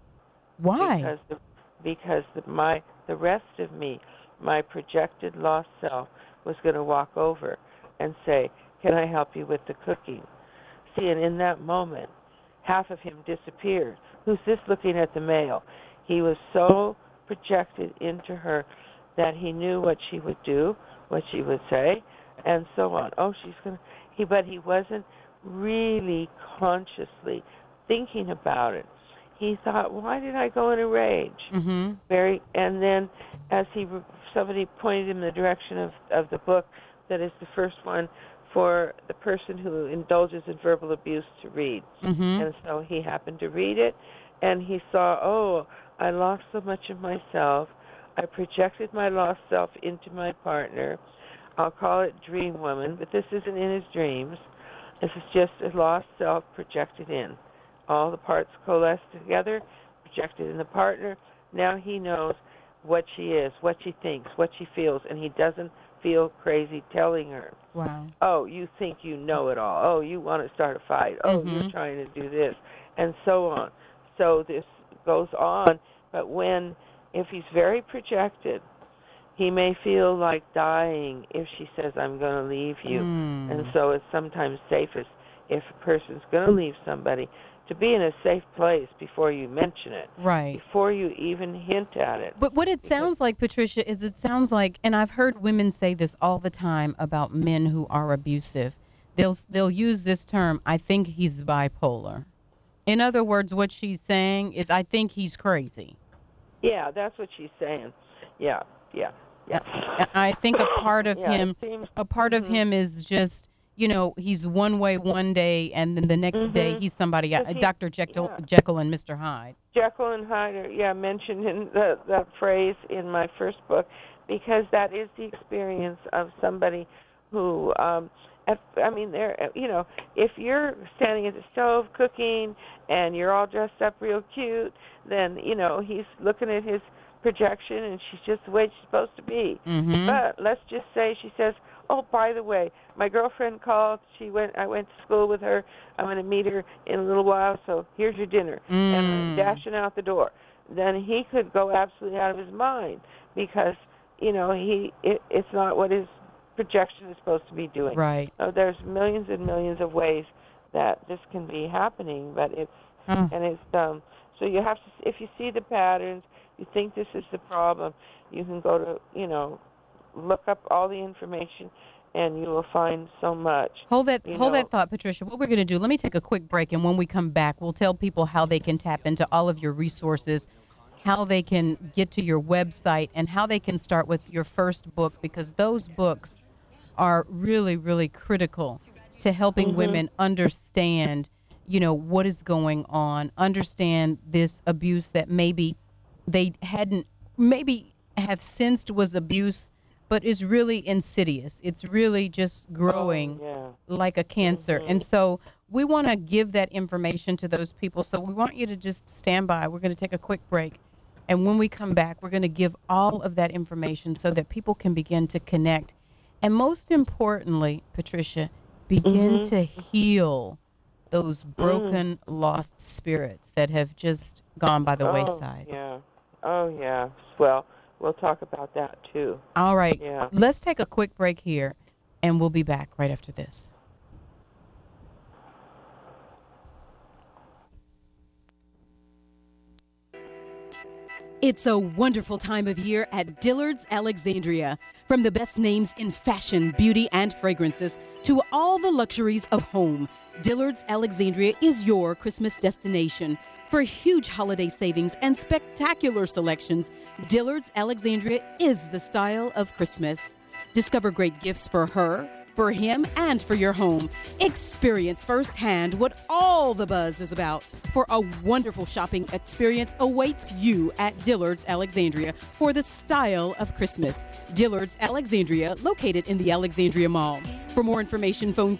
Why? Because the rest of me, my projected lost self, was going to walk over and say, can I help you with the cooking? See, and in that moment, half of him disappeared. Who's this looking at the mail? He was so projected into her that he knew what she would do, what she would say, and so on. Oh, she's going to... But he wasn't really consciously thinking about it. He thought, why did I go in a rage? Mm-hmm. And then as somebody pointed him in the direction of the book that is the first one for the person who indulges in verbal abuse to read. Mm-hmm. And so he happened to read it, and he saw, oh, I lost so much of myself. I projected my lost self into my partner. I'll call it Dream Woman, but this isn't in his dreams. This is just a lost self projected in. All the parts coalesced together, projected in the partner. Now he knows what she is, what she thinks, what she feels, and he doesn't feel crazy telling her. Wow. Oh, you think you know it all. Oh, you want to start a fight. Oh, you're trying to do this, and so on. So this goes on, but if he's very projected, he may feel like dying if she says, I'm going to leave you. And so it's sometimes safest if a person's going to leave somebody to be in a safe place before you mention it. Right. Before you even hint at it. But what it sounds like, Patricia, is it sounds like, and I've heard women say this all the time about men who are abusive. They'll use this term, I think he's bipolar. In other words, what she's saying is, I think he's crazy. Yeah, that's what she's saying. Yeah. I think a part of him is just, he's one way one day, and then the next day he's somebody else. Dr. Jekyll and Mr. Hyde. Jekyll and Hyde are, mentioned in that phrase in my first book, because that is the experience of somebody who, if you're standing at the stove cooking and you're all dressed up real cute, then, he's looking at his projection and she's just the way she's supposed to be. Mm-hmm. But let's just say she says, oh, by the way, my girlfriend called. I went to school with her. I'm going to meet her in a little while, so here's your dinner. And I'm dashing out the door. Then he could go absolutely out of his mind because, it's not what his projection is supposed to be doing. Right. So there's millions and millions of ways that this can be happening, but so you have to, if you see the patterns, you think this is the problem, you can go to, look up all the information, and you will find so much. Hold that thought, Patricia. What we're going to do, let me take a quick break, and when we come back, we'll tell people how they can tap into all of your resources, how they can get to your website, and how they can start with your first book, because those books are really, really critical to helping women understand, what is going on, understand this abuse that maybe they maybe have sensed was abuse, but is really insidious. It's really just growing like a cancer. And so we want to give that information to those people. So we want you to just stand by. We're going to take a quick break. And when we come back, we're going to give all of that information so that people can begin to connect. And most importantly, Patricia, begin to heal those broken, lost spirits that have just gone by the wayside. Oh, yeah. Well, we'll talk about that, too. All right. Yeah. Let's take a quick break here, and we'll be back right after this. It's a wonderful time of year at Dillard's Alexandria. From the best names in fashion, beauty, and fragrances to all the luxuries of home, Dillard's Alexandria is your Christmas destination. For huge holiday savings and spectacular selections, Dillard's Alexandria is the style of Christmas. Discover great gifts for her, for him, and for your home. Experience firsthand what all the buzz is about. For a wonderful shopping experience awaits you at Dillard's Alexandria for the style of Christmas. Dillard's Alexandria, located in the Alexandria Mall. For more information, phone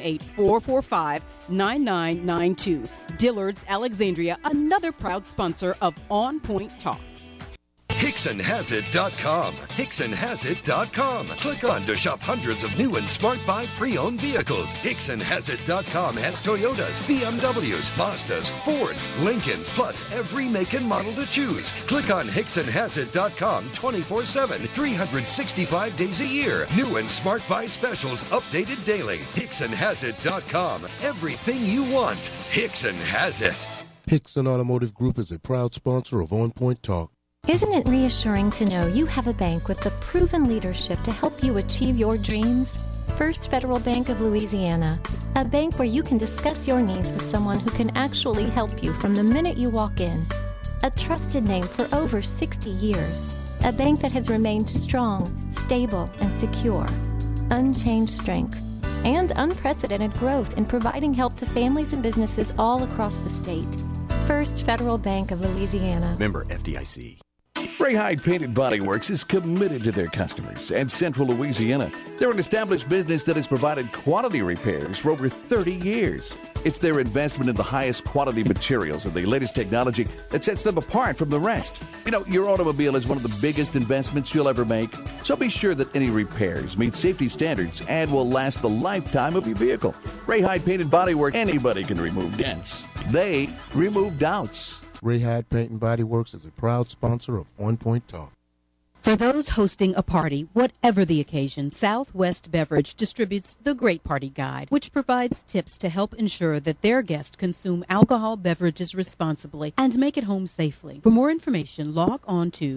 318-445-9992. Dillard's Alexandria, another proud sponsor of On Point Talk. HicksonHasIt.com. HicksonHasIt.com. Click on to shop hundreds of new and smart buy pre-owned vehicles. HicksonHasIt.com has Toyotas, BMWs, Mazdas, Fords, Lincolns, plus every make and model to choose. Click on HicksonHasIt.com 24/7, 365 days a year. New and smart buy specials updated daily. HicksonHasIt.com. Everything you want. Hickson has it. Hickson Automotive Group is a proud sponsor of On Point Talk. Isn't it reassuring to know you have a bank with the proven leadership to help you achieve your dreams? First Federal Bank of Louisiana, a bank where you can discuss your needs with someone who can actually help you from the minute you walk in. A trusted name for over 60 years, a bank that has remained strong, stable, and secure. Unchanged strength and unprecedented growth in providing help to families and businesses all across the state. First Federal Bank of Louisiana. Member FDIC. Ray Hyde Painted Body Works is committed to their customers and Central Louisiana. They're an established business that has provided quality repairs for over 30 years. It's their investment in the highest quality materials and the latest technology that sets them apart from the rest. You know, your automobile is one of the biggest investments you'll ever make, so be sure that any repairs meet safety standards and will last the lifetime of your vehicle. Ray Hyde Painted Body Works, anybody can remove dents. They remove doubts. Ray Hyde Paint and Body Works is a proud sponsor of On Point Talk. For those hosting a party, whatever the occasion, Southwest Beverage distributes the Great Party Guide, which provides tips to help ensure that their guests consume alcohol beverages responsibly and make it home safely. For more information, log on to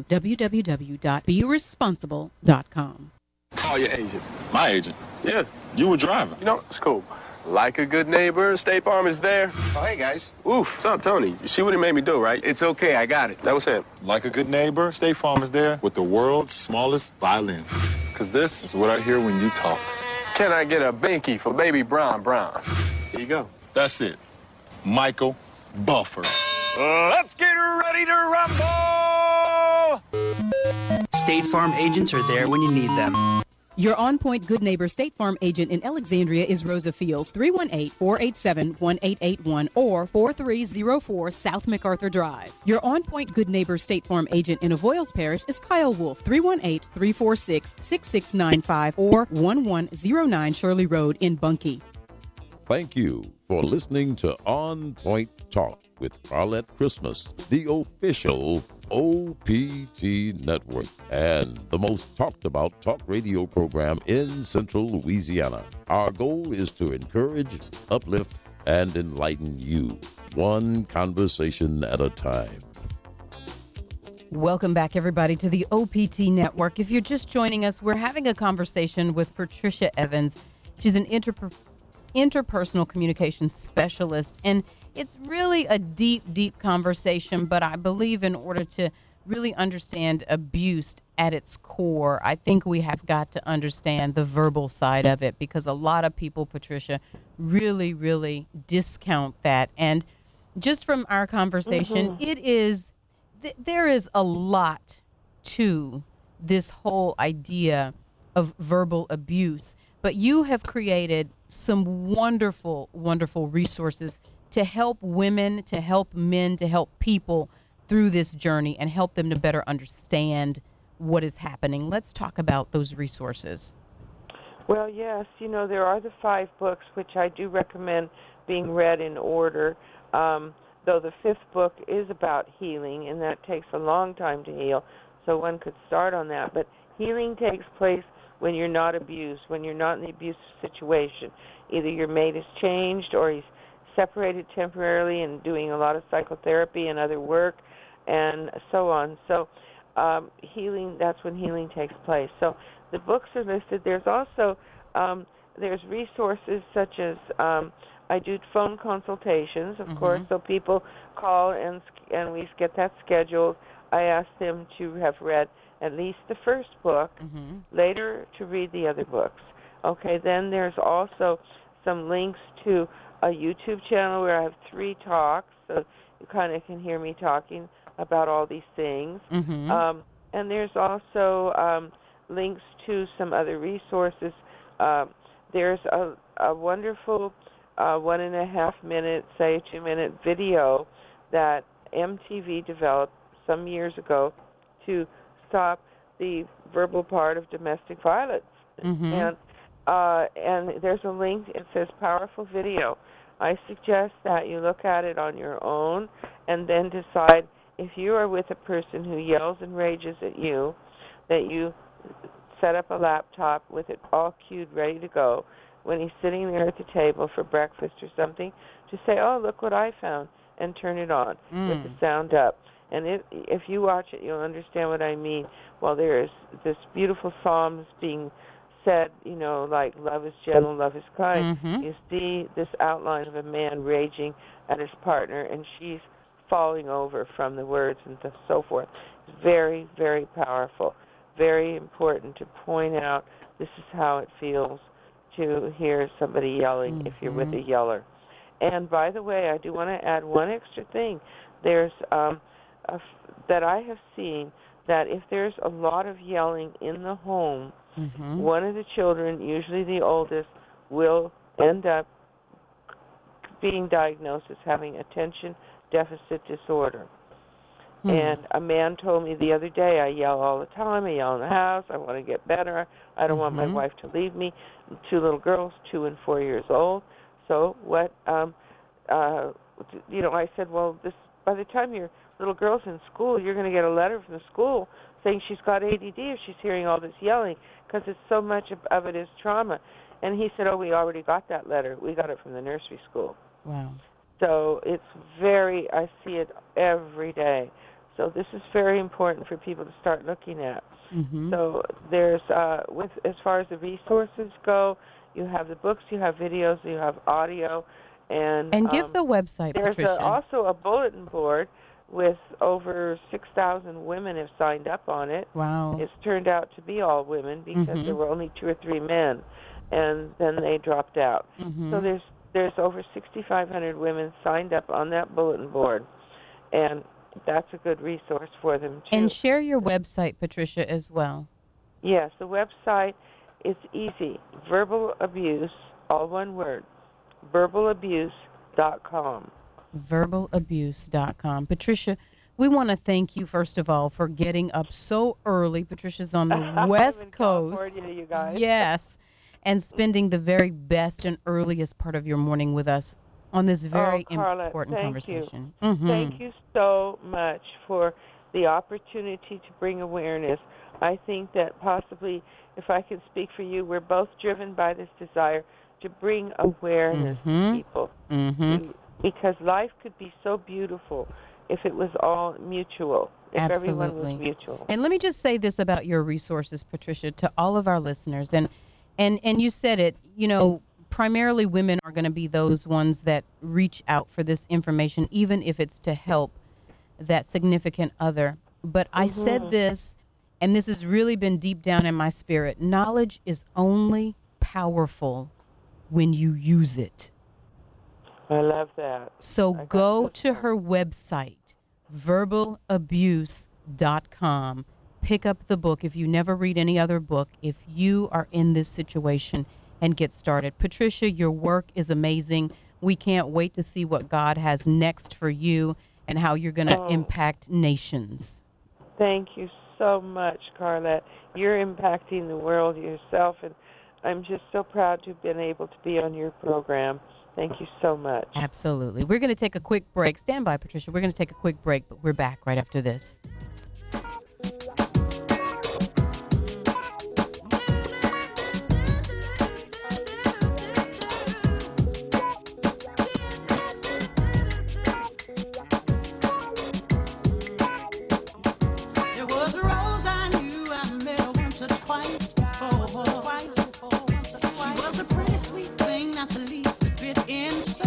www.beresponsible.com. Call your agent. My agent? Yeah, you were driving. You know, it's cool. Like a good neighbor, State Farm is there. Oh, hey, guys. Oof, what's up, Tony? You see what he made me do, right? It's okay, I got it. That was him. Like a good neighbor, State Farm is there with the world's smallest violin. Because this is what I hear when you talk. Can I get a binky for baby Brown? Here you go. That's it. Michael Buffer. Let's get ready to rumble! State Farm agents are there when you need them. Your On Point Good Neighbor State Farm agent in Alexandria is Rosa Fields, 318-487-1881 or 4304 South MacArthur Drive. Your On Point Good Neighbor State Farm agent in Avoyles Parish is Kyle Wolf, 318-346-6695 or 1109 Shirley Road in Bunkie. Thank you for listening to On Point Talk with Carlette Christmas, the official OPT Network and the most talked about talk radio program in Central Louisiana. Our goal is to encourage, uplift, and enlighten you, one conversation at a time. Welcome back, everybody, to the OPT Network. If you're just joining us, we're having a conversation with Patricia Evans. She's an interpersonal communications specialist, and it's really a deep, deep conversation, but I believe in order to really understand abuse at its core, I think we have got to understand the verbal side of it, because a lot of people, Patricia, really, really discount that. And just from our conversation, it is, there is a lot to this whole idea of verbal abuse, but you have created some wonderful, wonderful resources to help women, to help men, to help people through this journey and help them to better understand what is happening. Let's talk about those resources. Well, yes, you know, there are the 5 books, which I do recommend being read in order, though the 5th book is about healing, and that takes a long time to heal, so one could start on that. But healing takes place when you're not abused, when you're not in the abusive situation. Either your mate has changed or he's separated temporarily and doing a lot of psychotherapy and other work and so on. So healing, that's when healing takes place. So the books are listed. There's also there's resources such as I do phone consultations, of course, so people call and we get that scheduled. I ask them to have read at least the first book, later to read the other books. Okay, then there's also some links to a YouTube channel where I have 3 talks, so you kind of can hear me talking about all these things. And there's also links to some other resources. There's a wonderful 1.5 minute, say 2-minute video that MTV developed some years ago to stop the verbal part of domestic violence. And there's a link, it says powerful video. I suggest that you look at it on your own and then decide if you are with a person who yells and rages at you, that you set up a laptop with it all cued, ready to go. When he's sitting there at the table for breakfast or something, to say, oh, look what I found, and turn it on with the sound up. And if you watch it, you'll understand what I mean. While there is this beautiful psalms being said, like love is gentle, love is kind, you see this outline of a man raging at his partner, and she's falling over from the words and so forth. It's very, very powerful. Very important to point out this is how it feels to hear somebody yelling if you're with a yeller. And by the way, I do want to add one extra thing. There's that I have seen that if there's a lot of yelling in the home, one of the children, usually the oldest, will end up being diagnosed as having attention deficit disorder. And a man told me the other day, I yell all the time, I yell in the house, I want to get better, I don't want my wife to leave me. 2 little girls, 2 and 4 years old. So what, I said, well, by the time your little girl's in school, you're going to get a letter from the school saying she's got ADD if she's hearing all this yelling, because it's so much of it is trauma. And he said, oh, we already got that letter. We got it from the nursery school. Wow. So it's I see it every day. So this is very important for people to start looking at. So there's, as far as the resources go, you have the books, you have videos, you have audio, and give the website, Patricia. There's also a bulletin board with over 6,000 women have signed up on it. Wow. It's turned out to be all women because there were only 2 or 3 men, and then they dropped out. So there's over 6,500 women signed up on that bulletin board, and that's a good resource for them, too. And share your website, Patricia, as well. Yes, the website is easy. Verbal Abuse, all one word, verbalabuse.com. Verbalabuse.com. Patricia, we want to thank you, first of all, for getting up so early. Patricia's on the West Coast. California, you guys. Yes. And spending the very best and earliest part of your morning with us on this very important conversation. Thank you so much for the opportunity to bring awareness. I think that possibly, if I can speak for you, we're both driven by this desire to bring awareness to people. Because life could be so beautiful if it was all mutual, if everyone was mutual. And let me just say this about your resources, Patricia, to all of our listeners. And you said it, primarily women are going to be those ones that reach out for this information, even if it's to help that significant other. But I said this, and this has really been deep down in my spirit. Knowledge is only powerful when you use it. I love that. So go to her website, verbalabuse.com. Pick up the book if you never read any other book, if you are in this situation, and get started. Patricia, your work is amazing. We can't wait to see what God has next for you and how you're going to impact nations. Thank you so much, Carlette. You're impacting the world yourself, and I'm just so proud to have been able to be on your program. Thank you so much. Absolutely. We're going to take a quick break. Stand by, Patricia. We're going to take a quick break, but we're back right after this. She was a pretty sweet thing, not the least bit inside.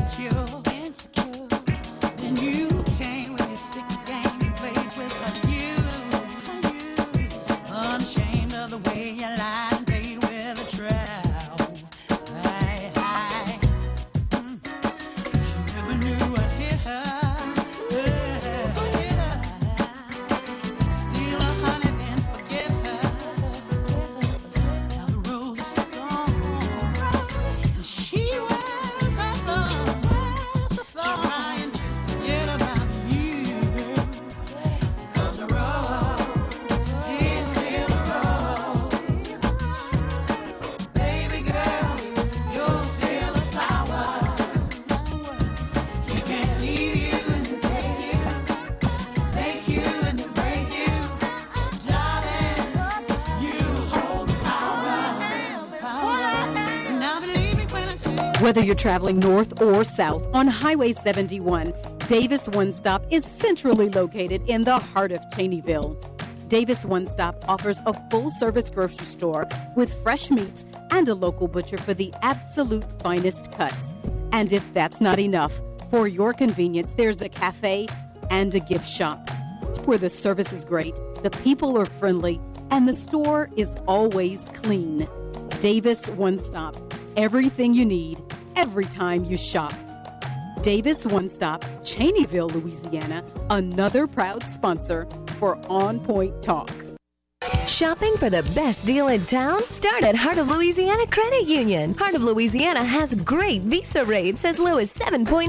Whether you're traveling north or south on Highway 71, Davis One Stop is centrally located in the heart of Cheneyville. Davis One Stop offers a full-service grocery store with fresh meats and a local butcher for the absolute finest cuts. And if that's not enough, for your convenience, there's a cafe and a gift shop where the service is great, the people are friendly, and the store is always clean. Davis One Stop. Everything you need, every time you shop. Davis One Stop, Cheneyville, Louisiana, another proud sponsor for On Point Talk. Shopping for the best deal in town? Start at Heart of Louisiana Credit Union. Heart of Louisiana has great Visa rates as low as 7.9%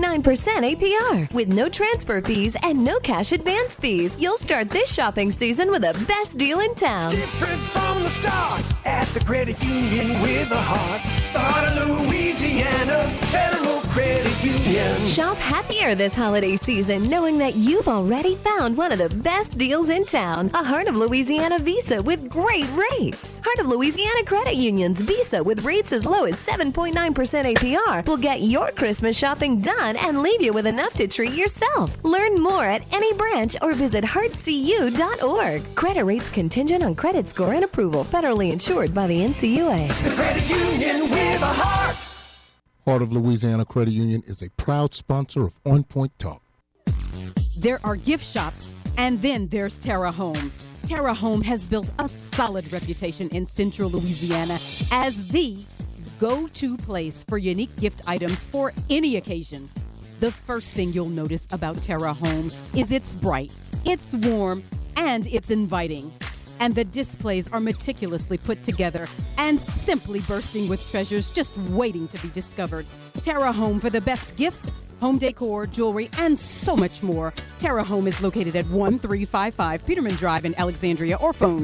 APR. With no transfer fees and no cash advance fees, you'll start this shopping season with the best deal in town. Different from the start at the credit union with a heart. The Heart of Louisiana Federal Credit Union. Shop happier this holiday season knowing that you've already found one of the best deals in town. A Heart of Louisiana Visa with great rates. Heart of Louisiana Credit Union's Visa with rates as low as 7.9% APR will get your Christmas shopping done and leave you with enough to treat yourself. Learn more at any branch or visit heartcu.org. Credit rates contingent on credit score and approval. Federally insured by the NCUA. The credit union with a heart. Heart of Louisiana Credit Union is a proud sponsor of On Point Talk. There are gift shops, and then there's Terra Home. Terra Home has built a solid reputation in central Louisiana as the go-to place for unique gift items for any occasion. The first thing you'll notice about Terra Home is it's bright, it's warm, and it's inviting. And the displays are meticulously put together and simply bursting with treasures just waiting to be discovered. Terra Home for the best gifts, home decor, jewelry, and so much more. Terra Home is located at 1355 Peterman Drive in Alexandria, or phone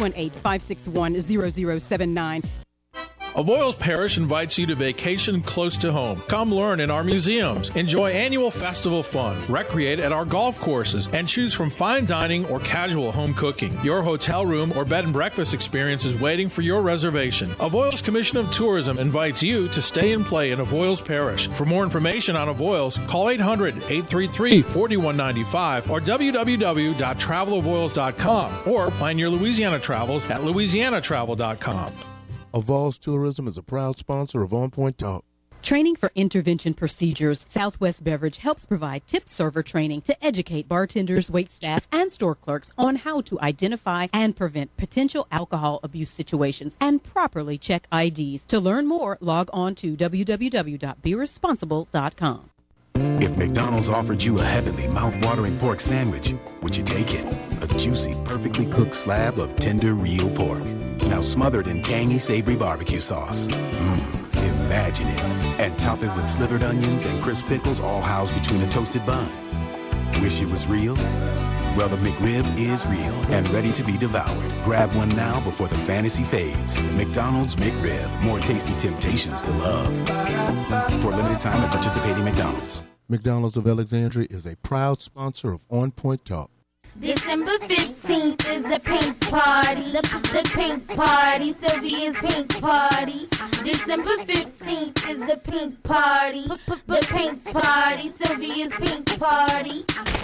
318-561-0079. Avoyelles Parish invites you to vacation close to home. Come learn in our museums, enjoy annual festival fun, recreate at our golf courses, and choose from fine dining or casual home cooking. Your hotel room or bed and breakfast experience is waiting for your reservation. Avoyelles Commission of Tourism invites you to stay and play in Avoyelles Parish. For more information on Avoyelles, call 800-833-4195 or www.travelavoyelles.com or plan your Louisiana travels at louisianatravel.com. Avoyelles Tourism is a proud sponsor of On Point Talk. Training for intervention procedures. Southwest Beverage helps provide tip server training to educate bartenders, waitstaff, and store clerks on how to identify and prevent potential alcohol abuse situations and properly check IDs. To learn more, log on to www.beresponsible.com. If McDonald's offered you a heavenly, mouth-watering pork sandwich, would you take it? A juicy, perfectly cooked slab of tender, real pork. Now smothered in tangy, savory barbecue sauce. Imagine it. And top it with slivered onions and crisp pickles all housed between a toasted bun. Wish it was real? Well, the McRib is real and ready to be devoured. Grab one now before the fantasy fades. McDonald's McRib. More tasty temptations to love. For a limited time at participating McDonald's. McDonald's of Alexandria is a proud sponsor of On Point Talk. December 15th is the pink party, the pink party, Sylvia's pink party. December 15th is the pink party, the pink party, Sylvia's pink party.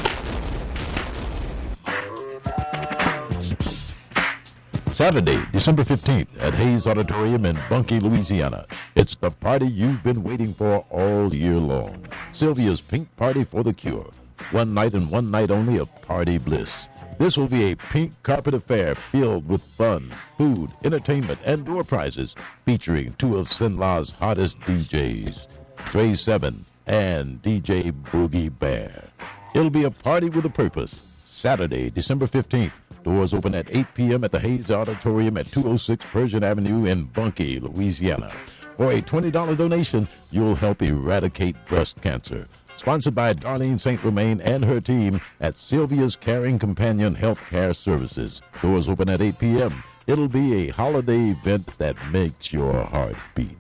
Saturday, December 15th at Hayes Auditorium in Bunkie, Louisiana. It's the party you've been waiting for all year long. Sylvia's Pink Party for the Cure. One night and one night only of party bliss. This will be a pink carpet affair filled with fun, food, entertainment, and door prizes featuring two of Sinla's hottest DJs, Trey 7 and DJ Boogie Bear. It'll be a party with a purpose. Saturday, December 15th. Doors open at 8 p.m. at the Hayes Auditorium at 206 Persian Avenue in Bunkie, Louisiana. For a $20 donation, you'll help eradicate breast cancer. Sponsored by Darlene St. Romain and her team at Sylvia's Caring Companion Healthcare Services. Doors open at 8 p.m. It'll be a holiday event that makes your heart beat.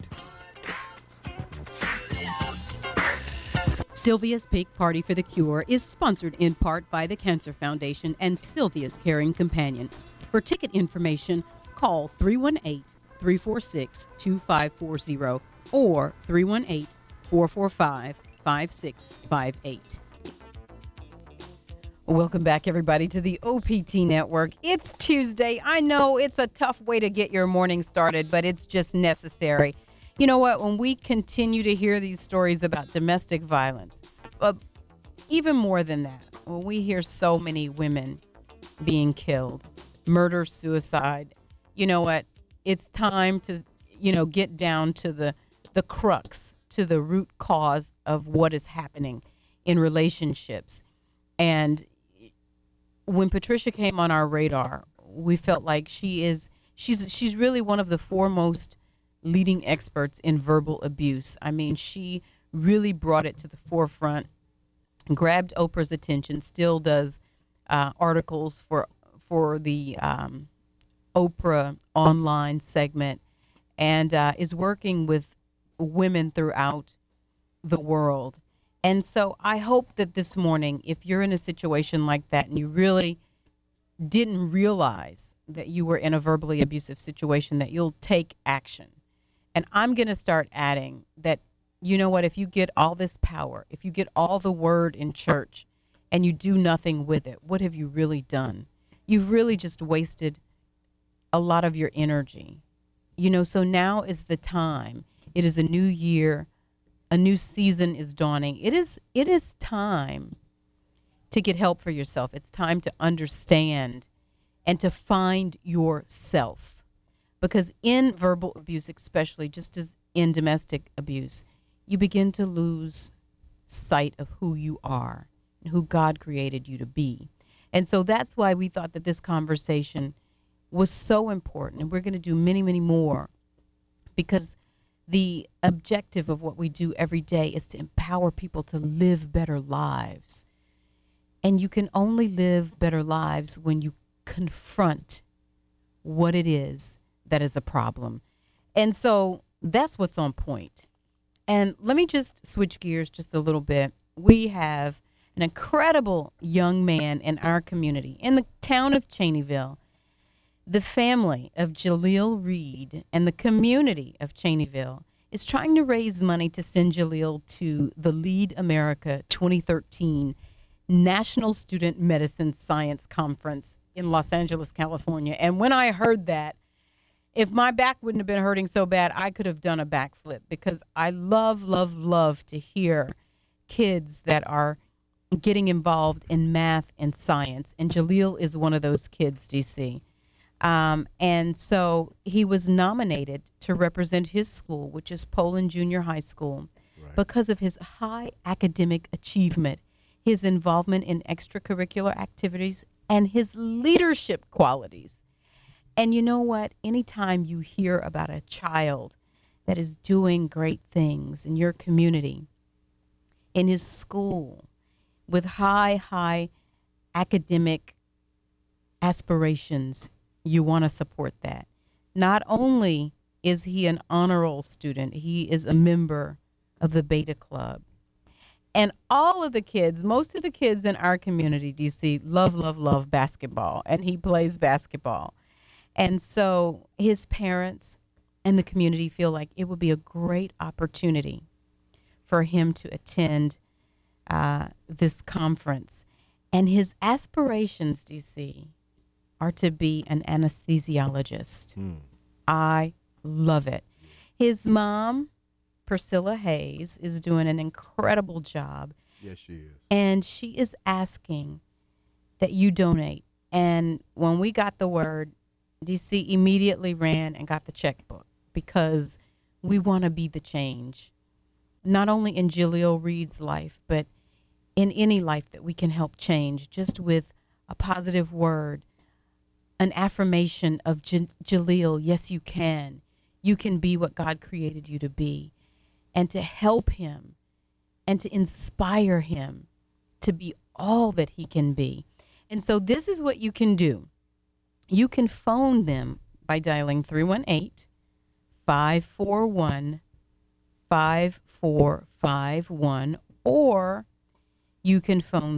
Sylvia's Pink Party for the Cure is sponsored in part by the Cancer Foundation and Sylvia's Caring Companion. For ticket information, call 318-346-2540 or 318-445-5658. Welcome back, everybody, to the OPT Network. It's Tuesday. I know it's a tough way to get your morning started, but it's just necessary. You know what? When we continue to hear these stories about domestic violence, even more than that, when we hear so many women being killed, murder, suicide, you know what? It's time to, get down to the crux, to the root cause of what is happening in relationships. And when Patricia came on our radar, we felt like she's really one of the foremost leading experts in verbal abuse. I mean, she really brought it to the forefront, grabbed Oprah's attention, still does articles for the Oprah online segment, and is working with women throughout the world. And so I hope that this morning, if you're in a situation like that and you really didn't realize that you were in a verbally abusive situation, that you'll take action. And I'm going to start adding that, you know what, if you get all this power, if you get all the word in church and you do nothing with it, what have you really done? You've really just wasted a lot of your energy. So now is the time. It is a new year. A new season is dawning. It is time to get help for yourself. It's time to understand and to find yourself. Because in verbal abuse, especially, just as in domestic abuse, you begin to lose sight of who you are and who God created you to be. And so that's why we thought that this conversation was so important. And we're going to do many, many more, because the objective of what we do every day is to empower people to live better lives. And you can only live better lives when you confront what it is that is a problem. And so that's what's on point. And let me just switch gears just a little bit. We have an incredible young man in our community, in the town of Cheneyville. The family of Jaleel Reed and the community of Cheneyville is trying to raise money to send Jaleel to the Lead America 2013 National Student Medicine Science Conference in Los Angeles, California. And when I heard that, if my back wouldn't have been hurting so bad, I could have done a backflip, because I love, love, love to hear kids that are getting involved in math and science. And Jaleel is one of those kids, DC. And so he was nominated to represent his school, which is Poland Junior High School, because of his high academic achievement, his involvement in extracurricular activities, and his leadership qualities. And you know what? Anytime you hear about a child that is doing great things in your community, in his school, with high academic aspirations, you want to support that. Not only is he an honor roll student, he is a member of the Beta Club. And all of the kids, most of the kids in our community, DC, love basketball, and he plays basketball. And so his parents and the community feel like it would be a great opportunity for him to attend this conference. And his aspirations, DC, are to be an anesthesiologist. I love it. His mom, Priscilla Hayes, is doing an incredible job. Yes, she is. And she is asking that you donate. And when we got the word, DC immediately ran and got the checkbook, because we want to be the change, not only in Jaleel Reed's life, but in any life that we can help change, just with a positive word, an affirmation of Jaleel, yes, you can. You can be what God created you to be, and to help him and to inspire him to be all that he can be. And so this is what you can do. You can phone them by dialing 318-541-5451, or you can phone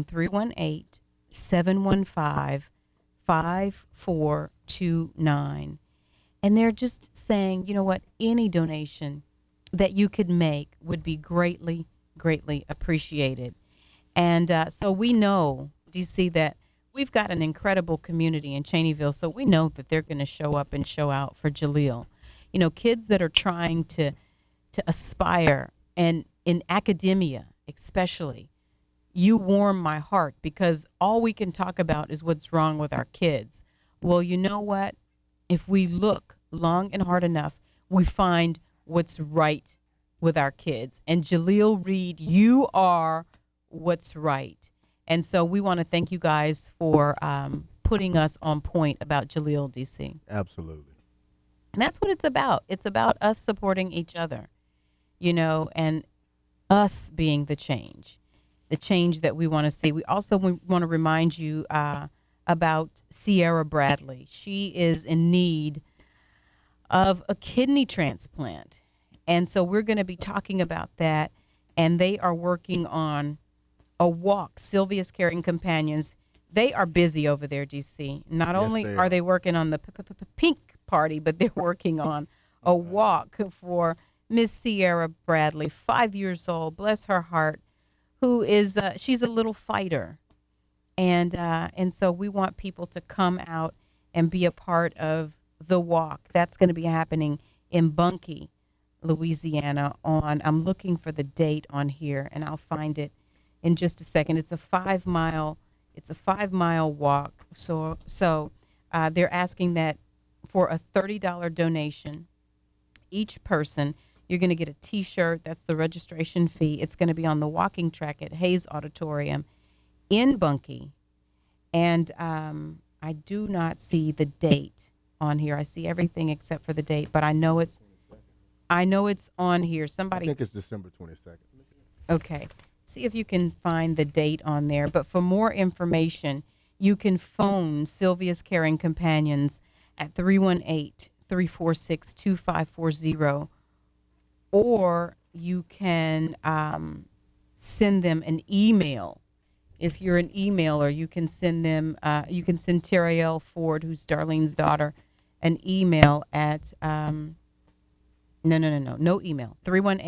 318-715-5429. And they're just saying, you know what, any donation that you could make would be greatly, greatly appreciated. And so we know, DC, that we've got an incredible community in Cheneyville, so we know that they're going to show up and show out for Jaleel. You know, kids that are trying to aspire, and in academia especially, you warm my heart because all we can talk about is what's wrong with our kids. Well, you know what? If we look long and hard enough, we find what's right with our kids. And Jaleel Reed, you are what's right. And so we want to thank you guys for putting us on point about Jaleel, DC. Absolutely. And that's what it's about. It's about us supporting each other, you know, and us being the change that we want to see. We also want to remind you about Sierra Bradley. She is in need of a kidney transplant. And so we're going to be talking about that. And they are working on a walk. Sylvia's Caring Companions. They are busy over there, DC. Not only are they working on the pink party, but they're working on a walk for Miss Sierra Bradley, 5 years old, bless her heart, who is, she's a little fighter. And so we want people to come out and be a part of the walk. That's going to be happening in Bunkie, Louisiana I'm looking for the date on here, and I'll find it in just a second. It's a 5 mile walk. So they're asking that for a $30 donation, each person, you're going to get a T-shirt. That's the registration fee. It's going to be on the walking track at Hayes Auditorium in Bunkie. And I do not see the date on here. I see everything except for the date, but I know it's on here. Somebody, I think it's December 22nd. Okay. See if you can find the date on there. But for more information, you can phone Sylvia's Caring Companions at 318-346-2540, or you can send them an email. If you're an emailer, you can send them, you can send Terrielle Ford, who's Darlene's daughter, an email at, no email,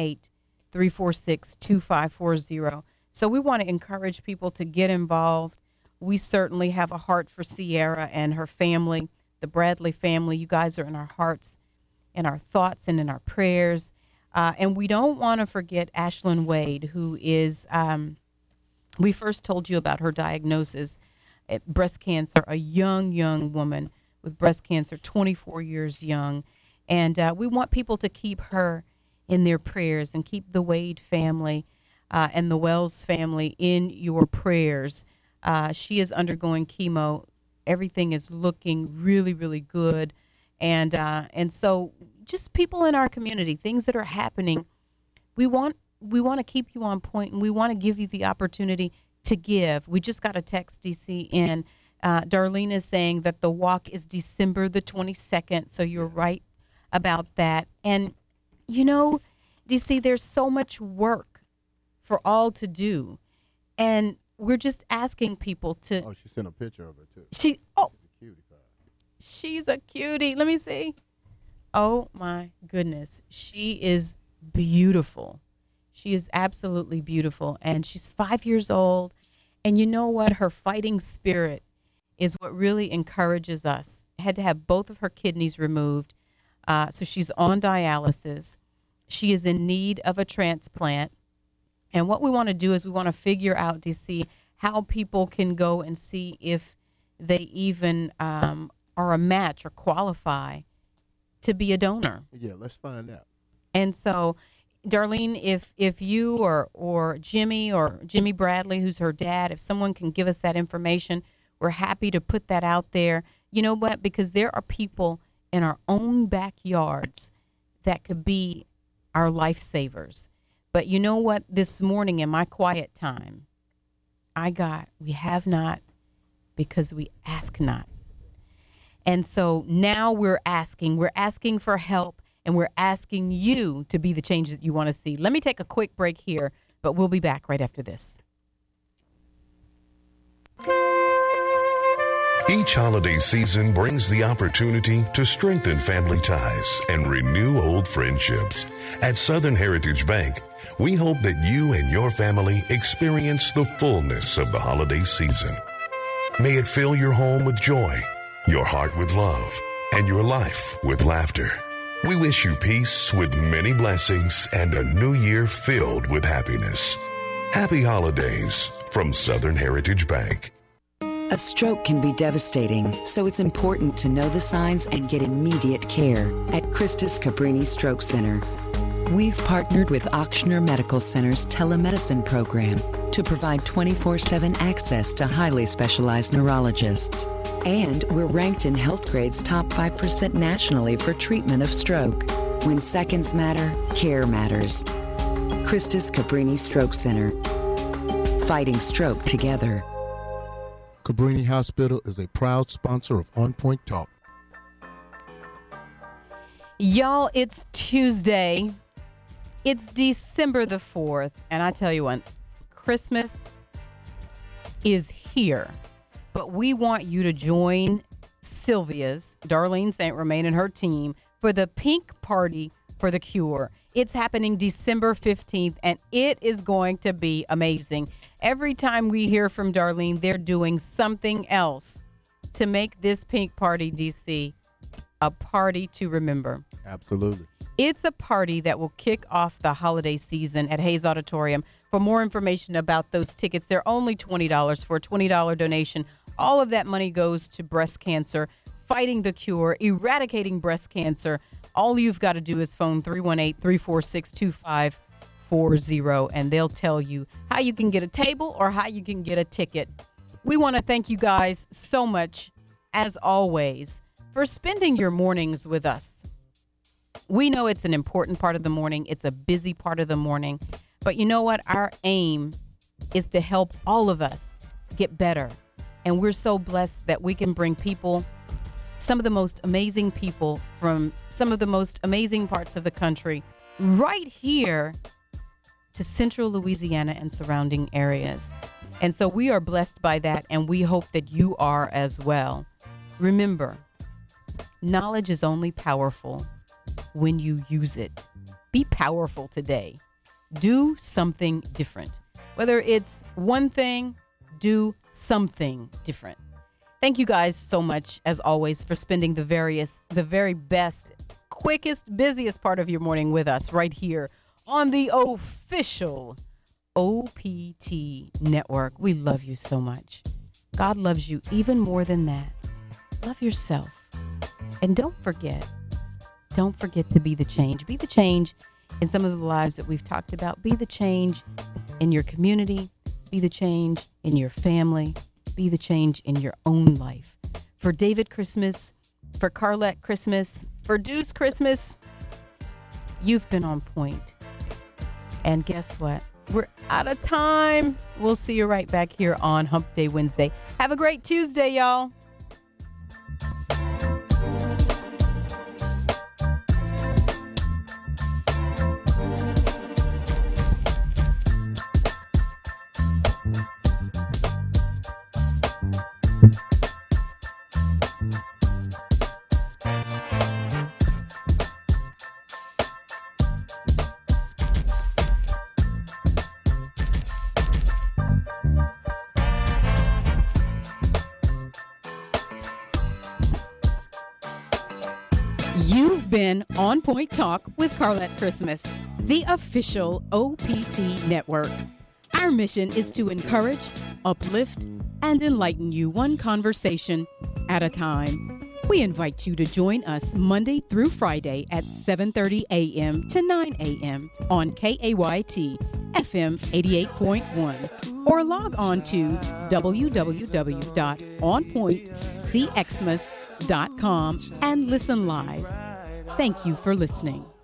318-346-2540. So we want to encourage people to get involved. We certainly have a heart for Sierra and her family, the Bradley family. You guys are in our hearts, in our thoughts, and in our prayers. And we don't want to forget Ashlyn Wade, who is, we first told you about her diagnosis, breast cancer, a young woman with breast cancer, 24 years young. And we want people to keep her in their prayers and keep the Wade family and the Wells family in your prayers. She is undergoing chemo. Everything is looking really, really good. And so just people in our community, things that are happening, we want to keep you on point, and we want to give you the opportunity to give. We just got a text, DC, in. Darlene is saying that the walk is December the 22nd, so you're right about that. And, you know, DC, there's so much work for all to do, and we're just asking people to. Oh, she sent a picture of her too. She's a cutie. Let me see. Oh my goodness, she is beautiful. She is absolutely beautiful, and she's 5 years old. And you know what? Her fighting spirit is what really encourages us. Had to have both of her kidneys removed, so she's on dialysis. She is in need of a transplant. And what we want to do is we want to figure out, DC, how people can go and see if they even are a match or qualify to be a donor. Yeah, let's find out. And so, Darlene, if you or Jimmy Bradley, who's her dad, if someone can give us that information, we're happy to put that out there. You know what? Because there are people in our own backyards that could be our lifesavers. But you know what? This morning in my quiet time, we have not because we ask not. And so now we're asking for help, and we're asking you to be the change that you want to see. Let me take a quick break here, but we'll be back right after this. Each holiday season brings the opportunity to strengthen family ties and renew old friendships. At Southern Heritage Bank, we hope that you and your family experience the fullness of the holiday season. May it fill your home with joy, your heart with love, and your life with laughter. We wish you peace with many blessings and a new year filled with happiness. Happy holidays from Southern Heritage Bank. A stroke can be devastating, so it's important to know the signs and get immediate care at Christus Cabrini Stroke Center. We've partnered with Ochsner Medical Center's telemedicine program to provide 24/7 access to highly specialized neurologists. And we're ranked in Healthgrade's top 5% nationally for treatment of stroke. When seconds matter, care matters. Christus Cabrini Stroke Center. Fighting stroke together. Cabrini Hospital is a proud sponsor of On Point Talk. Y'all, it's Tuesday. It's December the 4th. And I tell you what, Christmas is here. But we want you to join Sylvia's, Darlene St. Romain and her team for the Pink Party for the Cure. It's happening December 15th, and it is going to be amazing. Every time we hear from Darlene, they're doing something else to make this Pink Party, DC, a party to remember. Absolutely. It's a party that will kick off the holiday season at Hayes Auditorium. For more information about those tickets, they're only $20 for a $20 donation. All of that money goes to breast cancer, fighting the cure, eradicating breast cancer. All you've got to do is phone 318-346-2540, and they'll tell you how you can get a table or how you can get a ticket. We want to thank you guys so much, as always, for spending your mornings with us. We know it's an important part of the morning. It's a busy part of the morning. But you know what? Our aim is to help all of us get better. And we're so blessed that we can bring people, some of the most amazing people from some of the most amazing parts of the country, right here to central Louisiana and surrounding areas. And so we are blessed by that, and we hope that you are as well. Remember, knowledge is only powerful when you use it. Be powerful today. Do something different. Whether it's one thing, do something different. Thank you guys so much, as always, for spending the very best, quickest, busiest part of your morning with us right here on the official OPT network. We love you so much. God loves you even more than that. Love yourself. And don't forget to be the change. Be the change in some of the lives that we've talked about. Be the change in your community. Be the change in your family. Be the change in your own life. For David Christmas, for Carlette Christmas, for Deuce Christmas, you've been on point. And guess what? We're out of time. We'll see you right back here on Hump Day Wednesday. Have a great Tuesday, y'all. You've been On Point Talk with Carlette Christmas, the official OPT network. Our mission is to encourage, uplift, and enlighten you one conversation at a time. We invite you to join us Monday through Friday at 7:30 a.m. to 9 a.m. on KAYT FM 88.1, or log on to www.onpointcxmas.com and listen live. Thank you for listening.